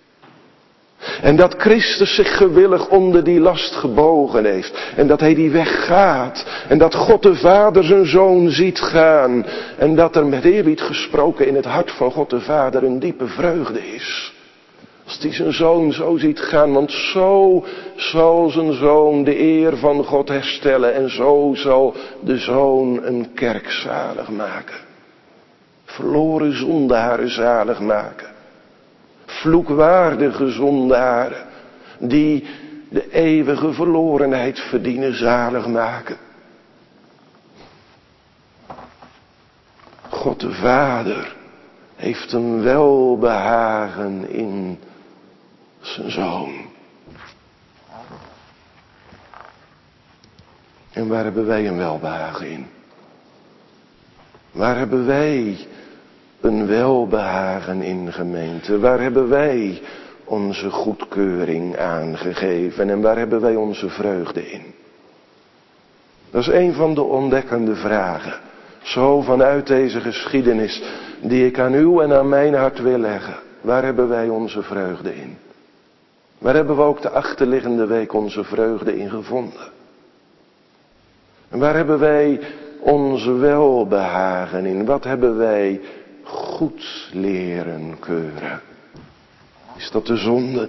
En dat Christus zich gewillig onder die last gebogen heeft. En dat hij die weg gaat. En dat God de Vader zijn Zoon ziet gaan. En dat er met eerbied gesproken in het hart van God de Vader een diepe vreugde is. Als hij zijn Zoon zo ziet gaan. Want zo zal zijn Zoon de eer van God herstellen. En zo zal de Zoon een kerk zalig maken. Verloren zondaren zalig maken. Vloekwaardige zondaren die de eeuwige verlorenheid verdienen zalig maken. God de Vader heeft een welbehagen in zijn Zoon. En waar hebben wij een welbehagen in? Waar hebben wij een welbehagen in, gemeente? Waar hebben wij onze goedkeuring aangegeven en waar hebben wij onze vreugde in? Dat is een van de ontdekkende vragen, zo vanuit deze geschiedenis, die ik aan u en aan mijn hart wil leggen. Waar hebben wij onze vreugde in? Waar hebben we ook de achterliggende week onze vreugde in gevonden? En waar hebben wij onze welbehagen in? Wat hebben wij goed leren keuren? Is dat de zonde?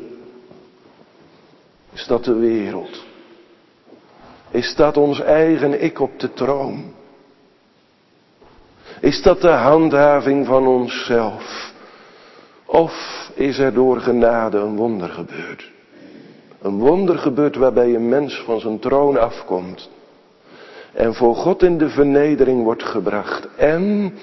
Is dat de wereld? Is dat ons eigen ik op de troon? Is dat de handhaving van onszelf? Of is er door genade een wonder gebeurd? Een wonder gebeurd waarbij een mens van zijn troon afkomt. En voor God in de vernedering wordt gebracht. En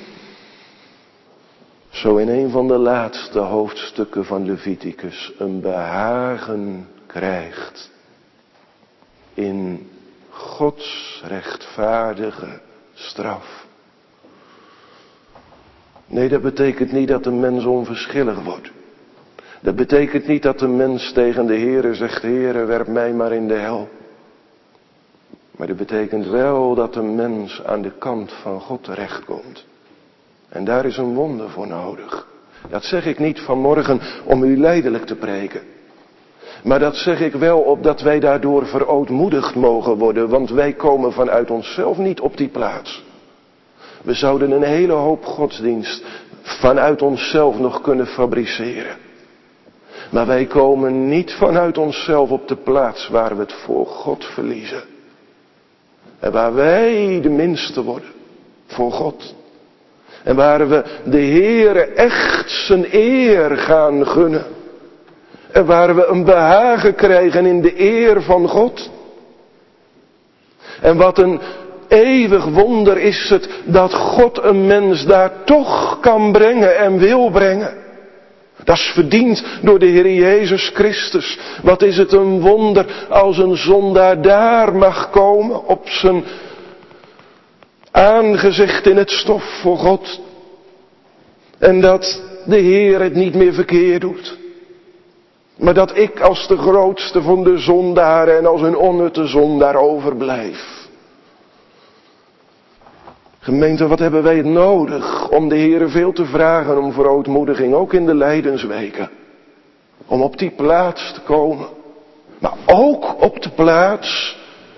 zo in een van de laatste hoofdstukken van Leviticus een behagen krijgt in Gods rechtvaardige straf. Nee, dat betekent niet dat een mens onverschillig wordt. Dat betekent niet dat de mens tegen de Heere zegt, Heere, werp mij maar in de hel. Maar dat betekent wel dat de mens aan de kant van God terechtkomt. En daar is een wonder voor nodig. Dat zeg ik niet vanmorgen om u lijdelijk te preken. Maar dat zeg ik wel opdat wij daardoor verootmoedigd mogen worden. Want wij komen vanuit onszelf niet op die plaats. We zouden een hele hoop godsdienst vanuit onszelf nog kunnen fabriceren. Maar wij komen niet vanuit onszelf op de plaats waar we het voor God verliezen. En waar wij de minste worden voor God. En waar we de Heere echt zijn eer gaan gunnen. En waar we een behagen krijgen in de eer van God. En wat een eeuwig wonder is het dat God een mens daar toch kan brengen en wil brengen. Dat is verdiend door de Heer Jezus Christus. Wat is het een wonder als een zondaar daar mag komen op zijn aangezicht in het stof voor God. En dat de Heer het niet meer verkeerd doet. Maar dat ik als de grootste van de zondaren en als een onnutte zondaar overblijf. Gemeente, wat hebben wij het nodig om de Heere veel te vragen om verootmoediging, ook in de lijdensweken. Om op die plaats te komen. Maar ook op de plaats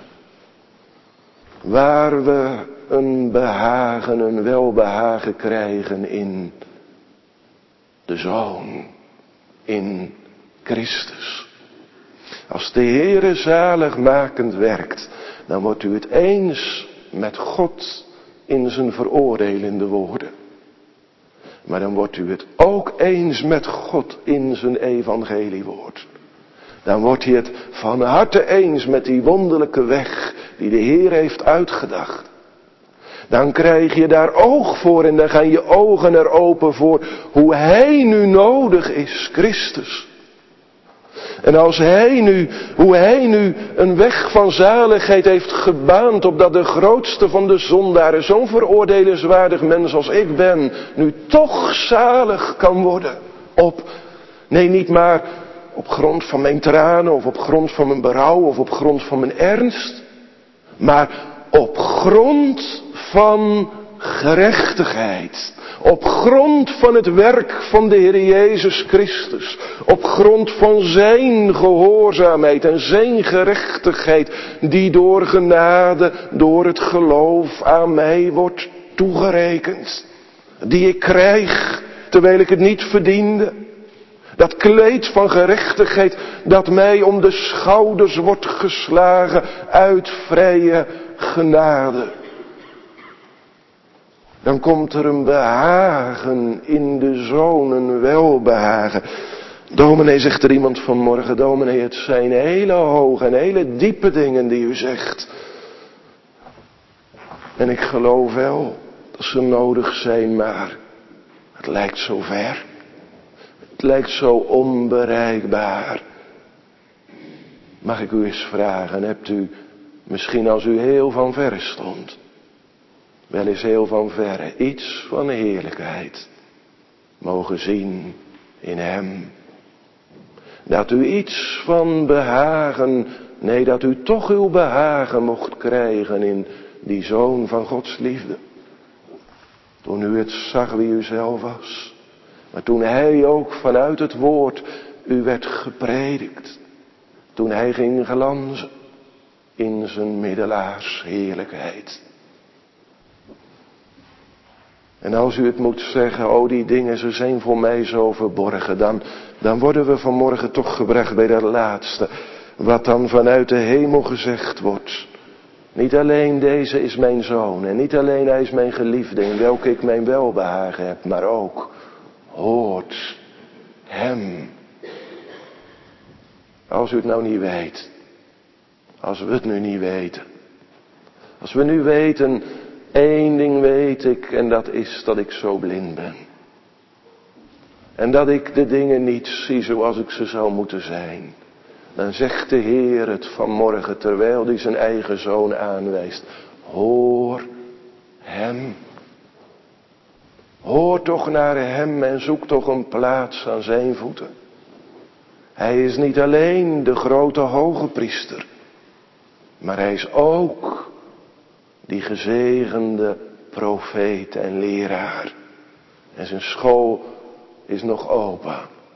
waar we een behagen, een welbehagen krijgen in de Zoon, in Christus. Als de Heere zaligmakend werkt, dan wordt u het eens met God in zijn veroordelende woorden. Maar dan wordt u het ook eens met God in zijn evangeliewoord. Dan wordt u het van harte eens met die wonderlijke weg die de Heer heeft uitgedacht. Dan krijg je daar oog voor en dan gaan je ogen er open voor hoe Hij nu nodig is, Christus. En als hoe Hij nu een weg van zaligheid heeft gebaand, opdat de grootste van de zondaren, zo'n veroordelenswaardig mens als ik ben, nu toch zalig kan worden. Niet maar op grond van mijn tranen of op grond van mijn berouw of op grond van mijn ernst, maar op grond van gerechtigheid. Op grond van het werk van de Heer Jezus Christus. Op grond van zijn gehoorzaamheid en zijn gerechtigheid. Die door genade, door het geloof aan mij wordt toegerekend. Die ik krijg terwijl ik het niet verdiende. Dat kleed van gerechtigheid dat mij om de schouders wordt geslagen uit vrije genade. Dan komt er een behagen in de Zoon, een welbehagen. Dominee, zegt er iemand vanmorgen, dominee, het zijn hele hoge en hele diepe dingen die u zegt. En ik geloof wel dat ze nodig zijn, maar het lijkt zo ver. Het lijkt zo onbereikbaar. Mag ik u eens vragen, hebt u misschien als u heel van verre stond, wel eens heel van verre iets van heerlijkheid mogen zien in Hem? Dat u iets van behagen, dat u toch uw behagen mocht krijgen in die Zoon van Gods liefde. Toen u het zag wie u zelf was. Maar toen Hij ook vanuit het woord u werd gepredikt. Toen Hij ging glanzen in zijn middelaars heerlijkheid. En als u het moet zeggen, die dingen, ze zijn voor mij zo verborgen. Dan worden we vanmorgen toch gebracht bij dat laatste. Wat dan vanuit de hemel gezegd wordt. Niet alleen deze is mijn zoon. En niet alleen hij is mijn geliefde in welke ik mijn welbehagen heb. Maar ook hoort hem. Als u het nou niet weet. Als we het nu niet weten. Als we nu weten, één ding weet ik, en dat is dat ik zo blind ben. En dat ik de dingen niet zie zoals ik ze zou moeten zijn. Dan zegt de Heer het vanmorgen, terwijl hij zijn eigen zoon aanwijst. Hoor hem. Hoor toch naar hem en zoek toch een plaats aan zijn voeten. Hij is niet alleen de grote hoge priester, maar hij is ook die gezegende profeet en leraar. En zijn school is nog open.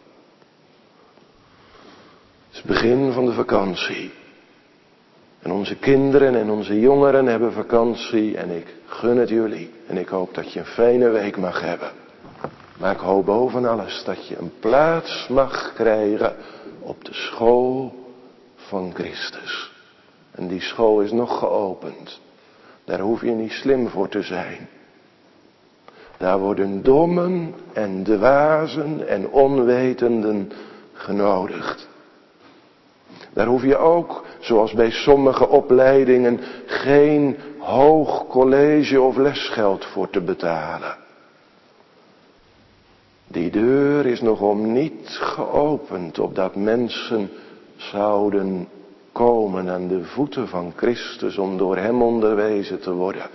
Het is het begin van de vakantie. En onze kinderen en onze jongeren hebben vakantie en ik gun het jullie. En ik hoop dat je een fijne week mag hebben. Maar ik hoop boven alles dat je een plaats mag krijgen op de school van Christus. En die school is nog geopend. Daar hoef je niet slim voor te zijn. Daar worden dommen en dwazen en onwetenden genodigd. Daar hoef je ook, zoals bij sommige opleidingen, geen hoog college of lesgeld voor te betalen. Die deur is nog om niet geopend, opdat mensen zouden komen aan de voeten van Christus om door hem onderwezen te worden.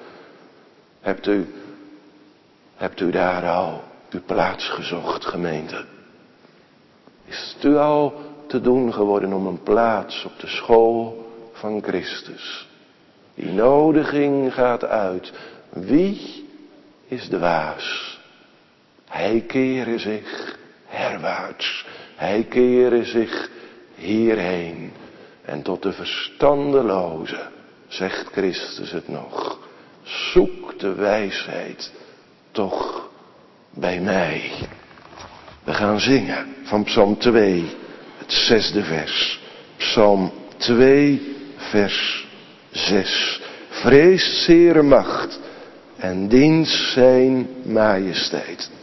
Hebt u daar al uw plaats gezocht, gemeente? Is het u al te doen geworden om een plaats op de school van Christus? Die nodiging gaat uit. Wie is de waas? Hij kere zich herwaarts. Hij kere zich hierheen. En tot de verstandeloze zegt Christus het nog. Zoek de wijsheid toch bij mij. We gaan zingen van Psalm 2, het 6e vers. Psalm 2, vers 6. Vreest zere macht en dient zijn majesteit.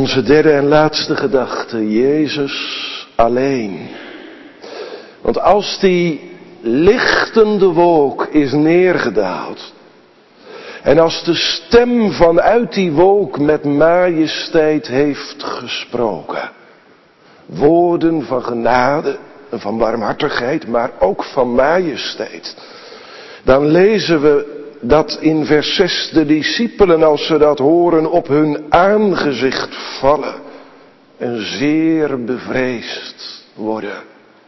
onze derde en laatste gedachte, Jezus alleen. Want als die lichtende wolk is neergedaald, en als de stem vanuit die wolk met majesteit heeft gesproken, woorden van genade en van barmhartigheid, maar ook van majesteit, dan lezen we dat in vers 6 de discipelen, als ze dat horen, op hun aangezicht vallen en zeer bevreesd worden.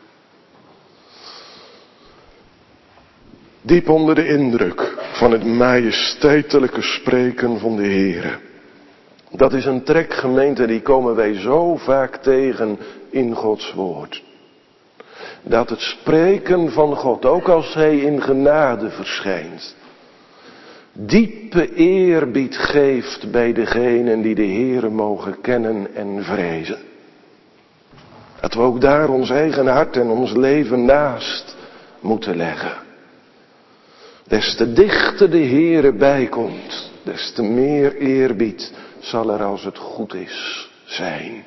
Diep onder de indruk van het majesteitelijke spreken van de Heere. Dat is een trek, gemeente, die komen wij zo vaak tegen in Gods woord. Dat het spreken van God, ook als Hij in genade verschijnt, diepe eerbied geeft bij degenen die de Heere mogen kennen en vrezen. Dat we ook daar ons eigen hart en ons leven naast moeten leggen. Des te dichter de Heere bijkomt, des te meer eerbied zal er, als het goed is, zijn.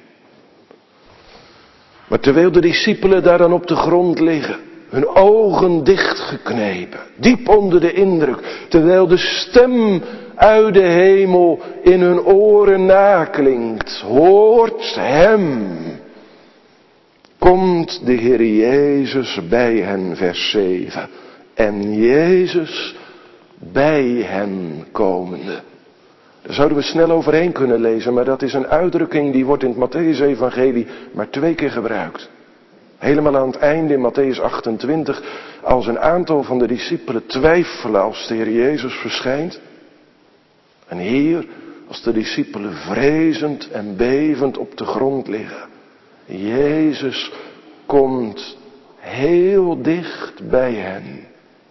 Maar terwijl de discipelen daar dan op de grond liggen, hun ogen dichtgeknepen, diep onder de indruk, terwijl de stem uit de hemel in hun oren naklinkt, hoort Hem, komt de Heer Jezus bij hen, vers 7. En Jezus bij hen komende. Daar zouden we snel overheen kunnen lezen, maar dat is een uitdrukking die wordt in het Mattheüs-evangelie maar 2 keer gebruikt. Helemaal aan het einde in Mattheüs 28, als een aantal van de discipelen twijfelen als de Heer Jezus verschijnt. En hier, als de discipelen vrezend en bevend op de grond liggen. Jezus komt heel dicht bij hen.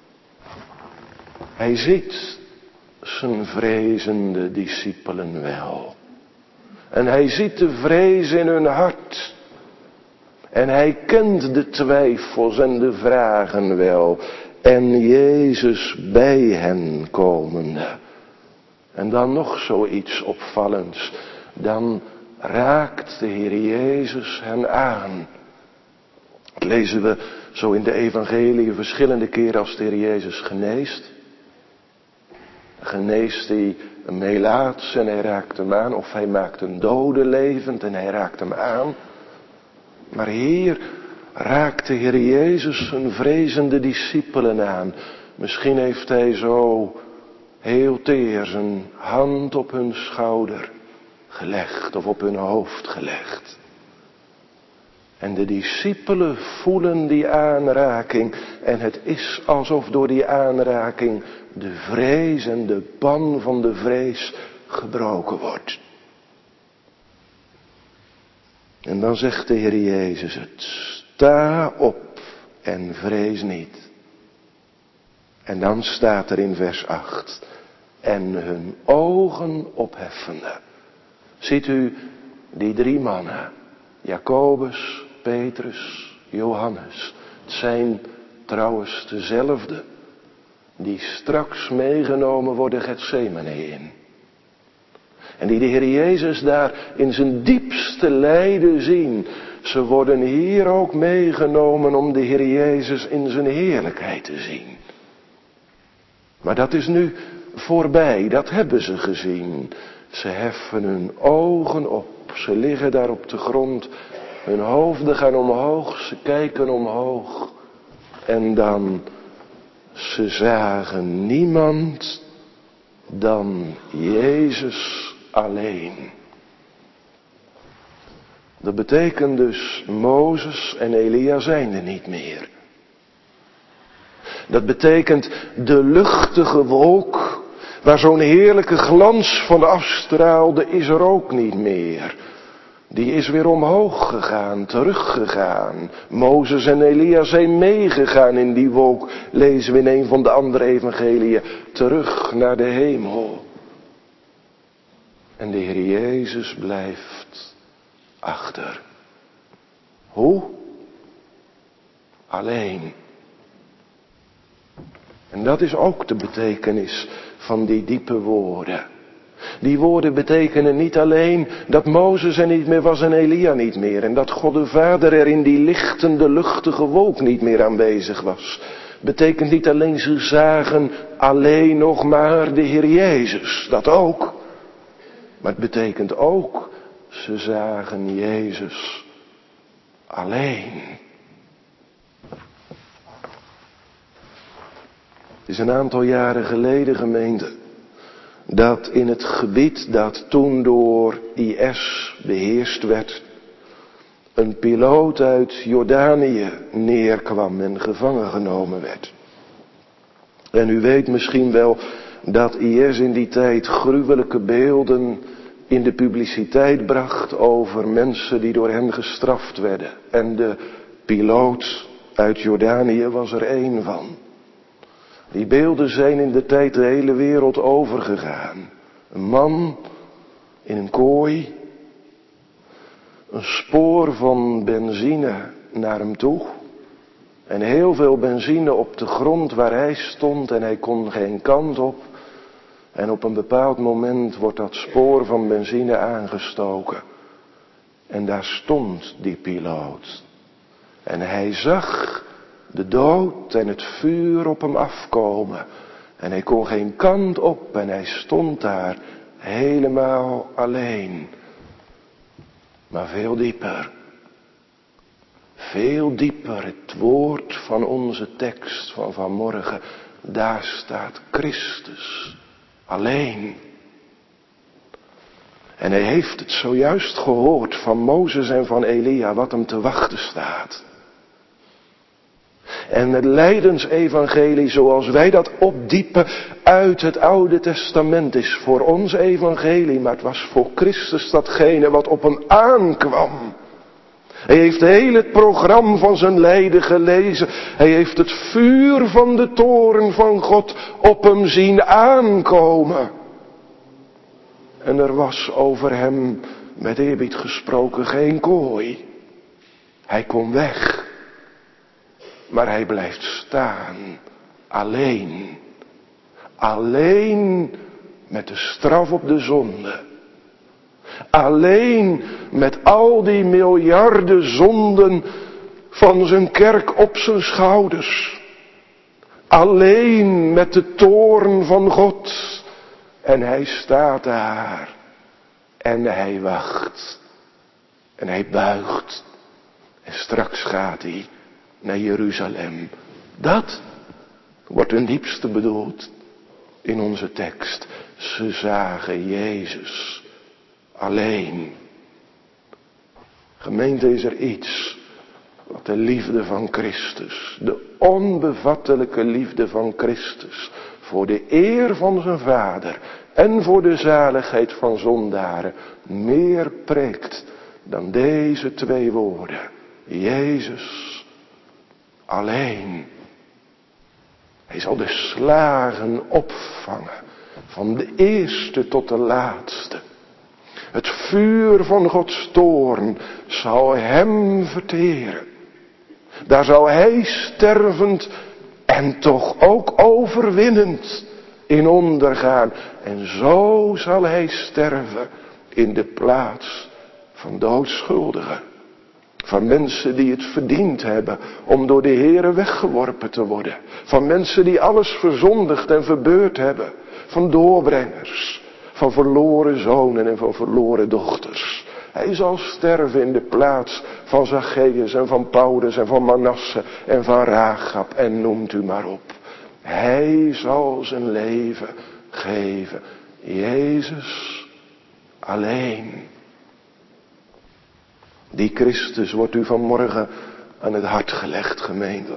Hij ziet zijn vrezende discipelen wel. En hij ziet de vrees in hun hart. En hij kent de twijfels en de vragen wel. En Jezus bij hen komende. En dan nog zoiets opvallends. Dan raakt de Heer Jezus hen aan. Dat lezen we zo in de evangelie verschillende keren als de Heer Jezus geneest. Geneest hij een melaats en hij raakt hem aan. Of hij maakt een dode levend en hij raakt hem aan. Maar hier raakt de Heer Jezus zijn vrezende discipelen aan. Misschien heeft hij zo heel teer zijn hand op hun schouder gelegd of op hun hoofd gelegd. En de discipelen voelen die aanraking en het is alsof door die aanraking de vrees en de ban van de vrees gebroken wordt. En dan zegt de Heer Jezus het, sta op en vrees niet. En dan staat er in vers 8, en hun ogen opheffende. Ziet u die 3 mannen, Jacobus, Petrus, Johannes. Het zijn trouwens dezelfde die straks meegenomen worden Getsemane in. En die de Heer Jezus daar in zijn diepste lijden zien. Ze worden hier ook meegenomen om de Heer Jezus in zijn heerlijkheid te zien. Maar dat is nu voorbij, dat hebben ze gezien. Ze heffen hun ogen op, ze liggen daar op de grond. Hun hoofden gaan omhoog, ze kijken omhoog. En dan, ze zagen niemand dan Jezus alleen. Dat betekent dus, Mozes en Elia zijn er niet meer. Dat betekent de luchtige wolk, waar zo'n heerlijke glans van afstraalde, is er ook niet meer. Die is weer omhoog gegaan, teruggegaan. Mozes en Elia zijn meegegaan in die wolk, lezen we in een van de andere evangeliën, terug naar de hemel. En de Heer Jezus blijft achter. Hoe? Alleen. En dat is ook de betekenis van die diepe woorden. Die woorden betekenen niet alleen dat Mozes er niet meer was en Elia niet meer. En dat God de Vader er in die lichtende, luchtige wolk niet meer aanwezig was. Betekent niet alleen ze zagen alleen nog maar de Heer Jezus. Dat ook. Maar het betekent ook, ze zagen Jezus alleen. Het is een aantal jaren geleden, gemeente, dat in het gebied dat toen door IS beheerst werd, een piloot uit Jordanië neerkwam en gevangen genomen werd. En u weet misschien wel dat IS in die tijd gruwelijke beelden in de publiciteit bracht over mensen die door hen gestraft werden. En de piloot uit Jordanië was er één van. Die beelden zijn in de tijd de hele wereld overgegaan. Een man in een kooi. Een spoor van benzine naar hem toe. En heel veel benzine op de grond waar hij stond en hij kon geen kant op. En op een bepaald moment wordt dat spoor van benzine aangestoken. En daar stond die piloot. En hij zag de dood en het vuur op hem afkomen. En hij kon geen kant op en hij stond daar helemaal alleen. Maar veel dieper. Veel dieper het woord van onze tekst van vanmorgen. Daar staat Christus alleen. En hij heeft het zojuist gehoord van Mozes en van Elia wat hem te wachten staat. En het lijdensevangelie zoals wij dat opdiepen uit het Oude Testament is voor ons evangelie. Maar het was voor Christus datgene wat op hem aankwam. Hij heeft heel het programma van zijn lijden gelezen. Hij heeft het vuur van de toorn van God op hem zien aankomen. En er was over hem, met eerbied gesproken, geen kooi. Hij kon weg. Maar hij blijft staan. Alleen. Alleen met de straf op de zonde. Alleen met al die miljarden zonden van zijn kerk op zijn schouders. Alleen met de toorn van God. En hij staat daar. En hij wacht. En hij buigt. En straks gaat hij naar Jeruzalem. Dat wordt ten diepste bedoeld in onze tekst. Ze zagen Jezus alleen. Gemeente, is er iets wat de liefde van Christus, de onbevattelijke liefde van Christus, voor de eer van zijn Vader en voor de zaligheid van zondaren meer preekt dan deze twee woorden. Jezus alleen. Hij zal de slagen opvangen, van de eerste tot de laatste. Het vuur van Gods toorn zal hem verteren. Daar zal hij stervend en toch ook overwinnend in ondergaan. En zo zal hij sterven in de plaats van doodschuldigen. Van mensen die het verdiend hebben om door de Heere weggeworpen te worden. Van mensen die alles verzondigd en verbeurd hebben. Van doorbrengers. Van verloren zonen en van verloren dochters. Hij zal sterven in de plaats van Zacchaeus en van Paulus en van Manasse en van Rahab en noemt u maar op. Hij zal zijn leven geven. Jezus alleen. Die Christus wordt u vanmorgen aan het hart gelegd, gemeente.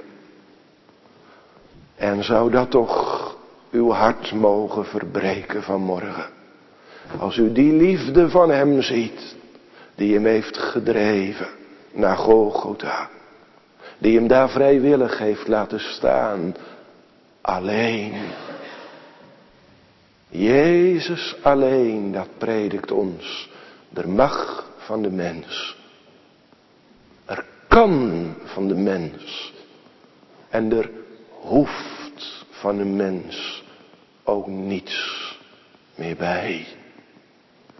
En zou dat toch uw hart mogen verbreken vanmorgen. Als u die liefde van hem ziet, die hem heeft gedreven naar Golgotha. Die hem daar vrijwillig heeft laten staan, alleen. Jezus alleen, dat predikt ons de macht van de mens. Er kan van de mens en er hoeft van de mens ook niets meer bij.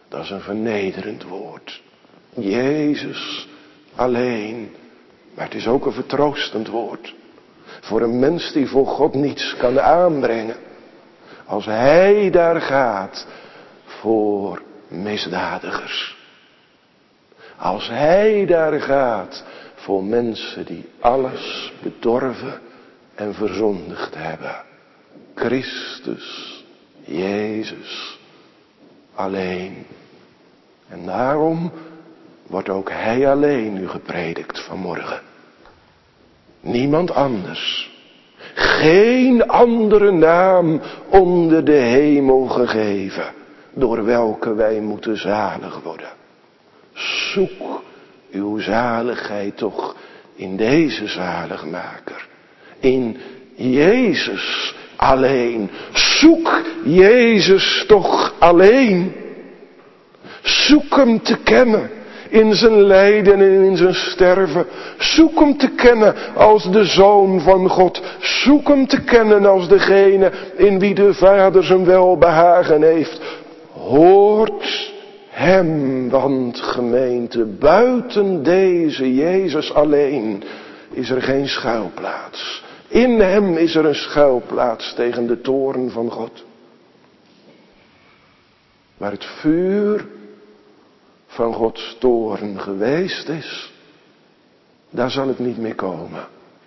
Dat is een vernederend woord. Jezus alleen. Maar het is ook een vertroostend woord. Voor een mens die voor God niets kan aanbrengen. Als hij daar gaat voor misdadigers. Als hij daar gaat voor mensen die alles bedorven en verzondigd hebben. Christus, Jezus, alleen. En daarom wordt ook hij alleen nu gepredikt vanmorgen. Niemand anders. Geen andere naam onder de hemel gegeven, door welke wij moeten zalig worden. Zoek uw zaligheid toch in deze zaligmaker. In Jezus alleen. Zoek Jezus toch alleen. Zoek hem te kennen. In zijn lijden en in zijn sterven. Zoek hem te kennen als de Zoon van God. Zoek hem te kennen als degene in wie de Vader zijn welbehagen heeft. Hoort hem, want gemeente, buiten deze Jezus alleen is er geen schuilplaats. In hem is er een schuilplaats tegen de toorn van God. Waar het vuur van Gods toorn geweest is, daar zal het niet meer komen.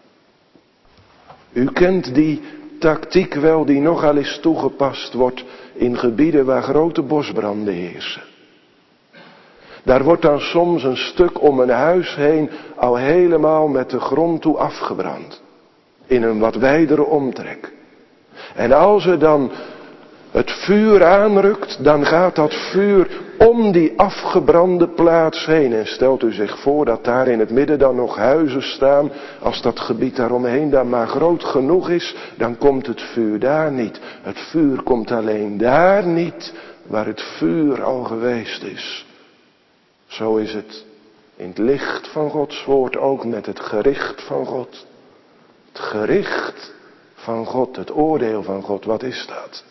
U kent die tactiek wel die nogal eens toegepast wordt in gebieden waar grote bosbranden heersen. Daar wordt dan soms een stuk om een huis heen al helemaal met de grond toe afgebrand. In een wat wijdere omtrek. En als er dan het vuur aanrukt, dan gaat dat vuur om die afgebrande plaats heen. En stelt u zich voor dat daar in het midden dan nog huizen staan. Als dat gebied daaromheen dan maar groot genoeg is, dan komt het vuur daar niet. Het vuur komt alleen daar niet, waar het vuur al geweest is. Zo is het in het licht van Gods woord ook met het gericht van God. Het gericht van God, het oordeel van God, wat is dat?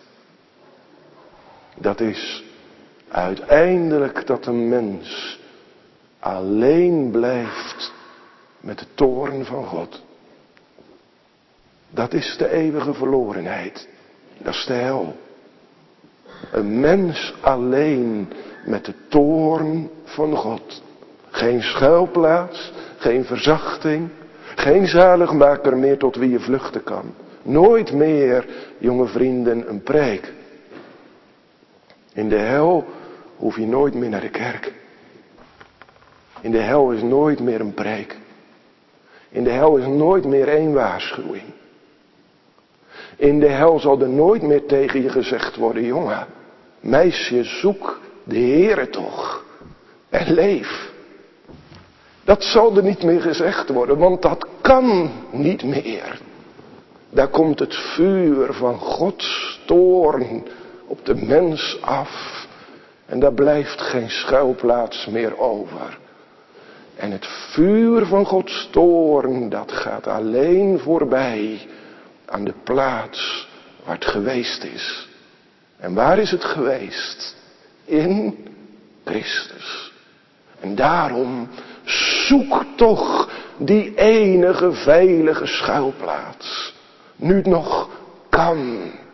Dat is uiteindelijk dat een mens alleen blijft met de toorn van God. Dat is de eeuwige verlorenheid. Dat is de hel. Een mens alleen met de toorn van God. Geen schuilplaats, geen verzachting, geen zaligmaker meer tot wie je vluchten kan. Nooit meer, jonge vrienden, een preek. In de hel hoef je nooit meer naar de kerk. In de hel is nooit meer een preek. In de hel is nooit meer één waarschuwing. In de hel zal er nooit meer tegen je gezegd worden, jongen, meisje, zoek de Heere toch en leef. Dat zal er niet meer gezegd worden, want dat kan niet meer. Daar komt het vuur van Gods toorn op de mens af. En daar blijft geen schuilplaats meer over. En het vuur van Gods toorn, dat gaat alleen voorbij aan de plaats waar het geweest is. En waar is het geweest? In Christus. En daarom zoek toch die enige veilige schuilplaats. Nu het nog kan.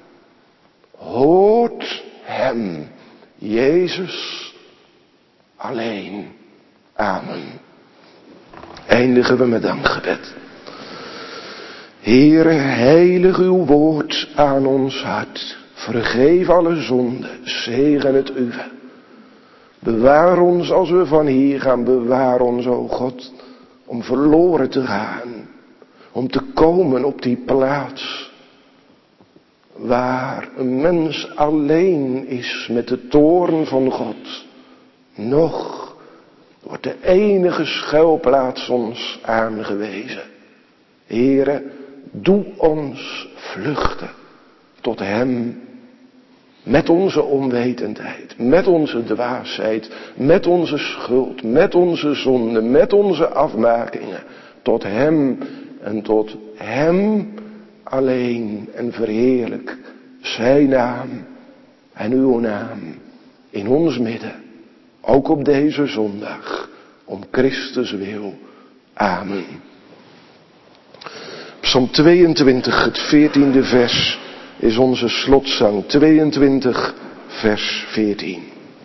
Hoort hem, Jezus alleen. Amen. Eindigen we met dankgebed. Heere, heilig uw woord aan ons hart. Vergeef alle zonde, zegen het uwe. Bewaar ons als we van hier gaan, bewaar ons, o God, om verloren te gaan. Om te komen op die plaats waar een mens alleen is met de toorn van God. Nog wordt de enige schuilplaats ons aangewezen. Heere, doe ons vluchten tot hem. Met onze onwetendheid, met onze dwaasheid, met onze schuld, met onze zonde, met onze afmakingen. Tot hem en tot hem alleen en verheerlijk zijn naam en uw naam in ons midden. ook op deze zondag, om Christus wil. Amen. Psalm 22, het 14e vers, is onze slotzang. 22, vers 14.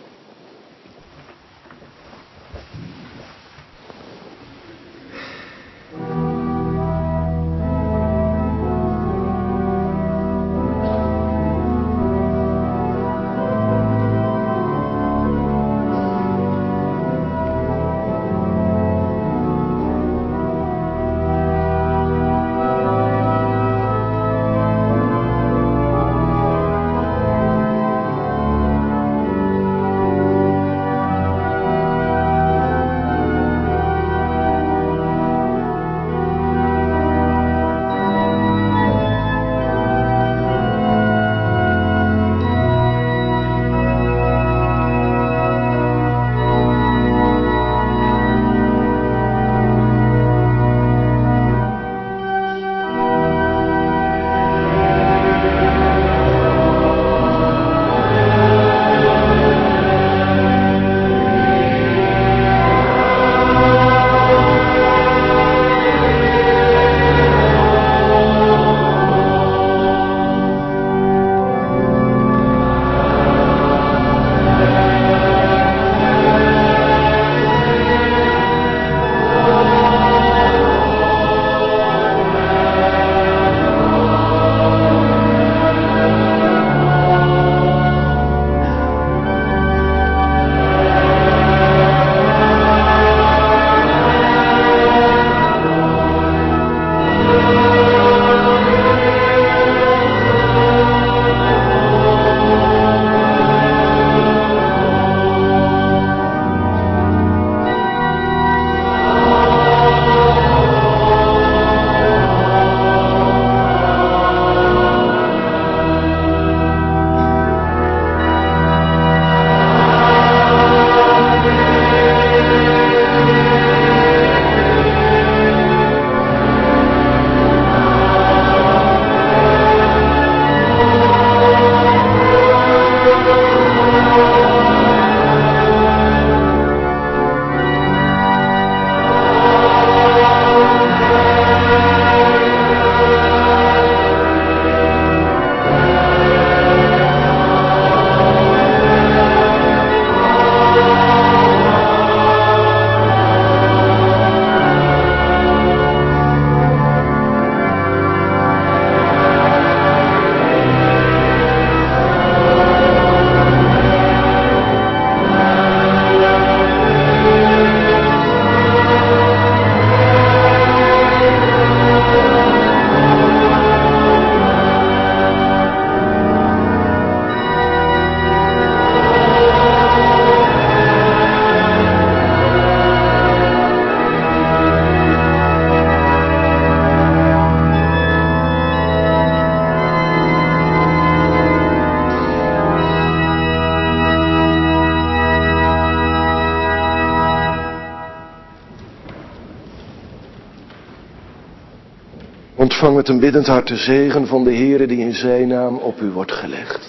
Ontvang met een biddend hart de zegen van de Heere die in zijn naam op u wordt gelegd.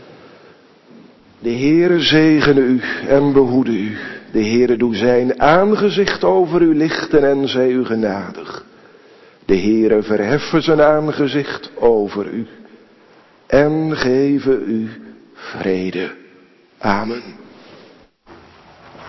De Heere zegene u en behoede u. De Heere doe zijn aangezicht over u lichten en zij u genadig. De Heere verheffe zijn aangezicht over u en geven u vrede. Amen.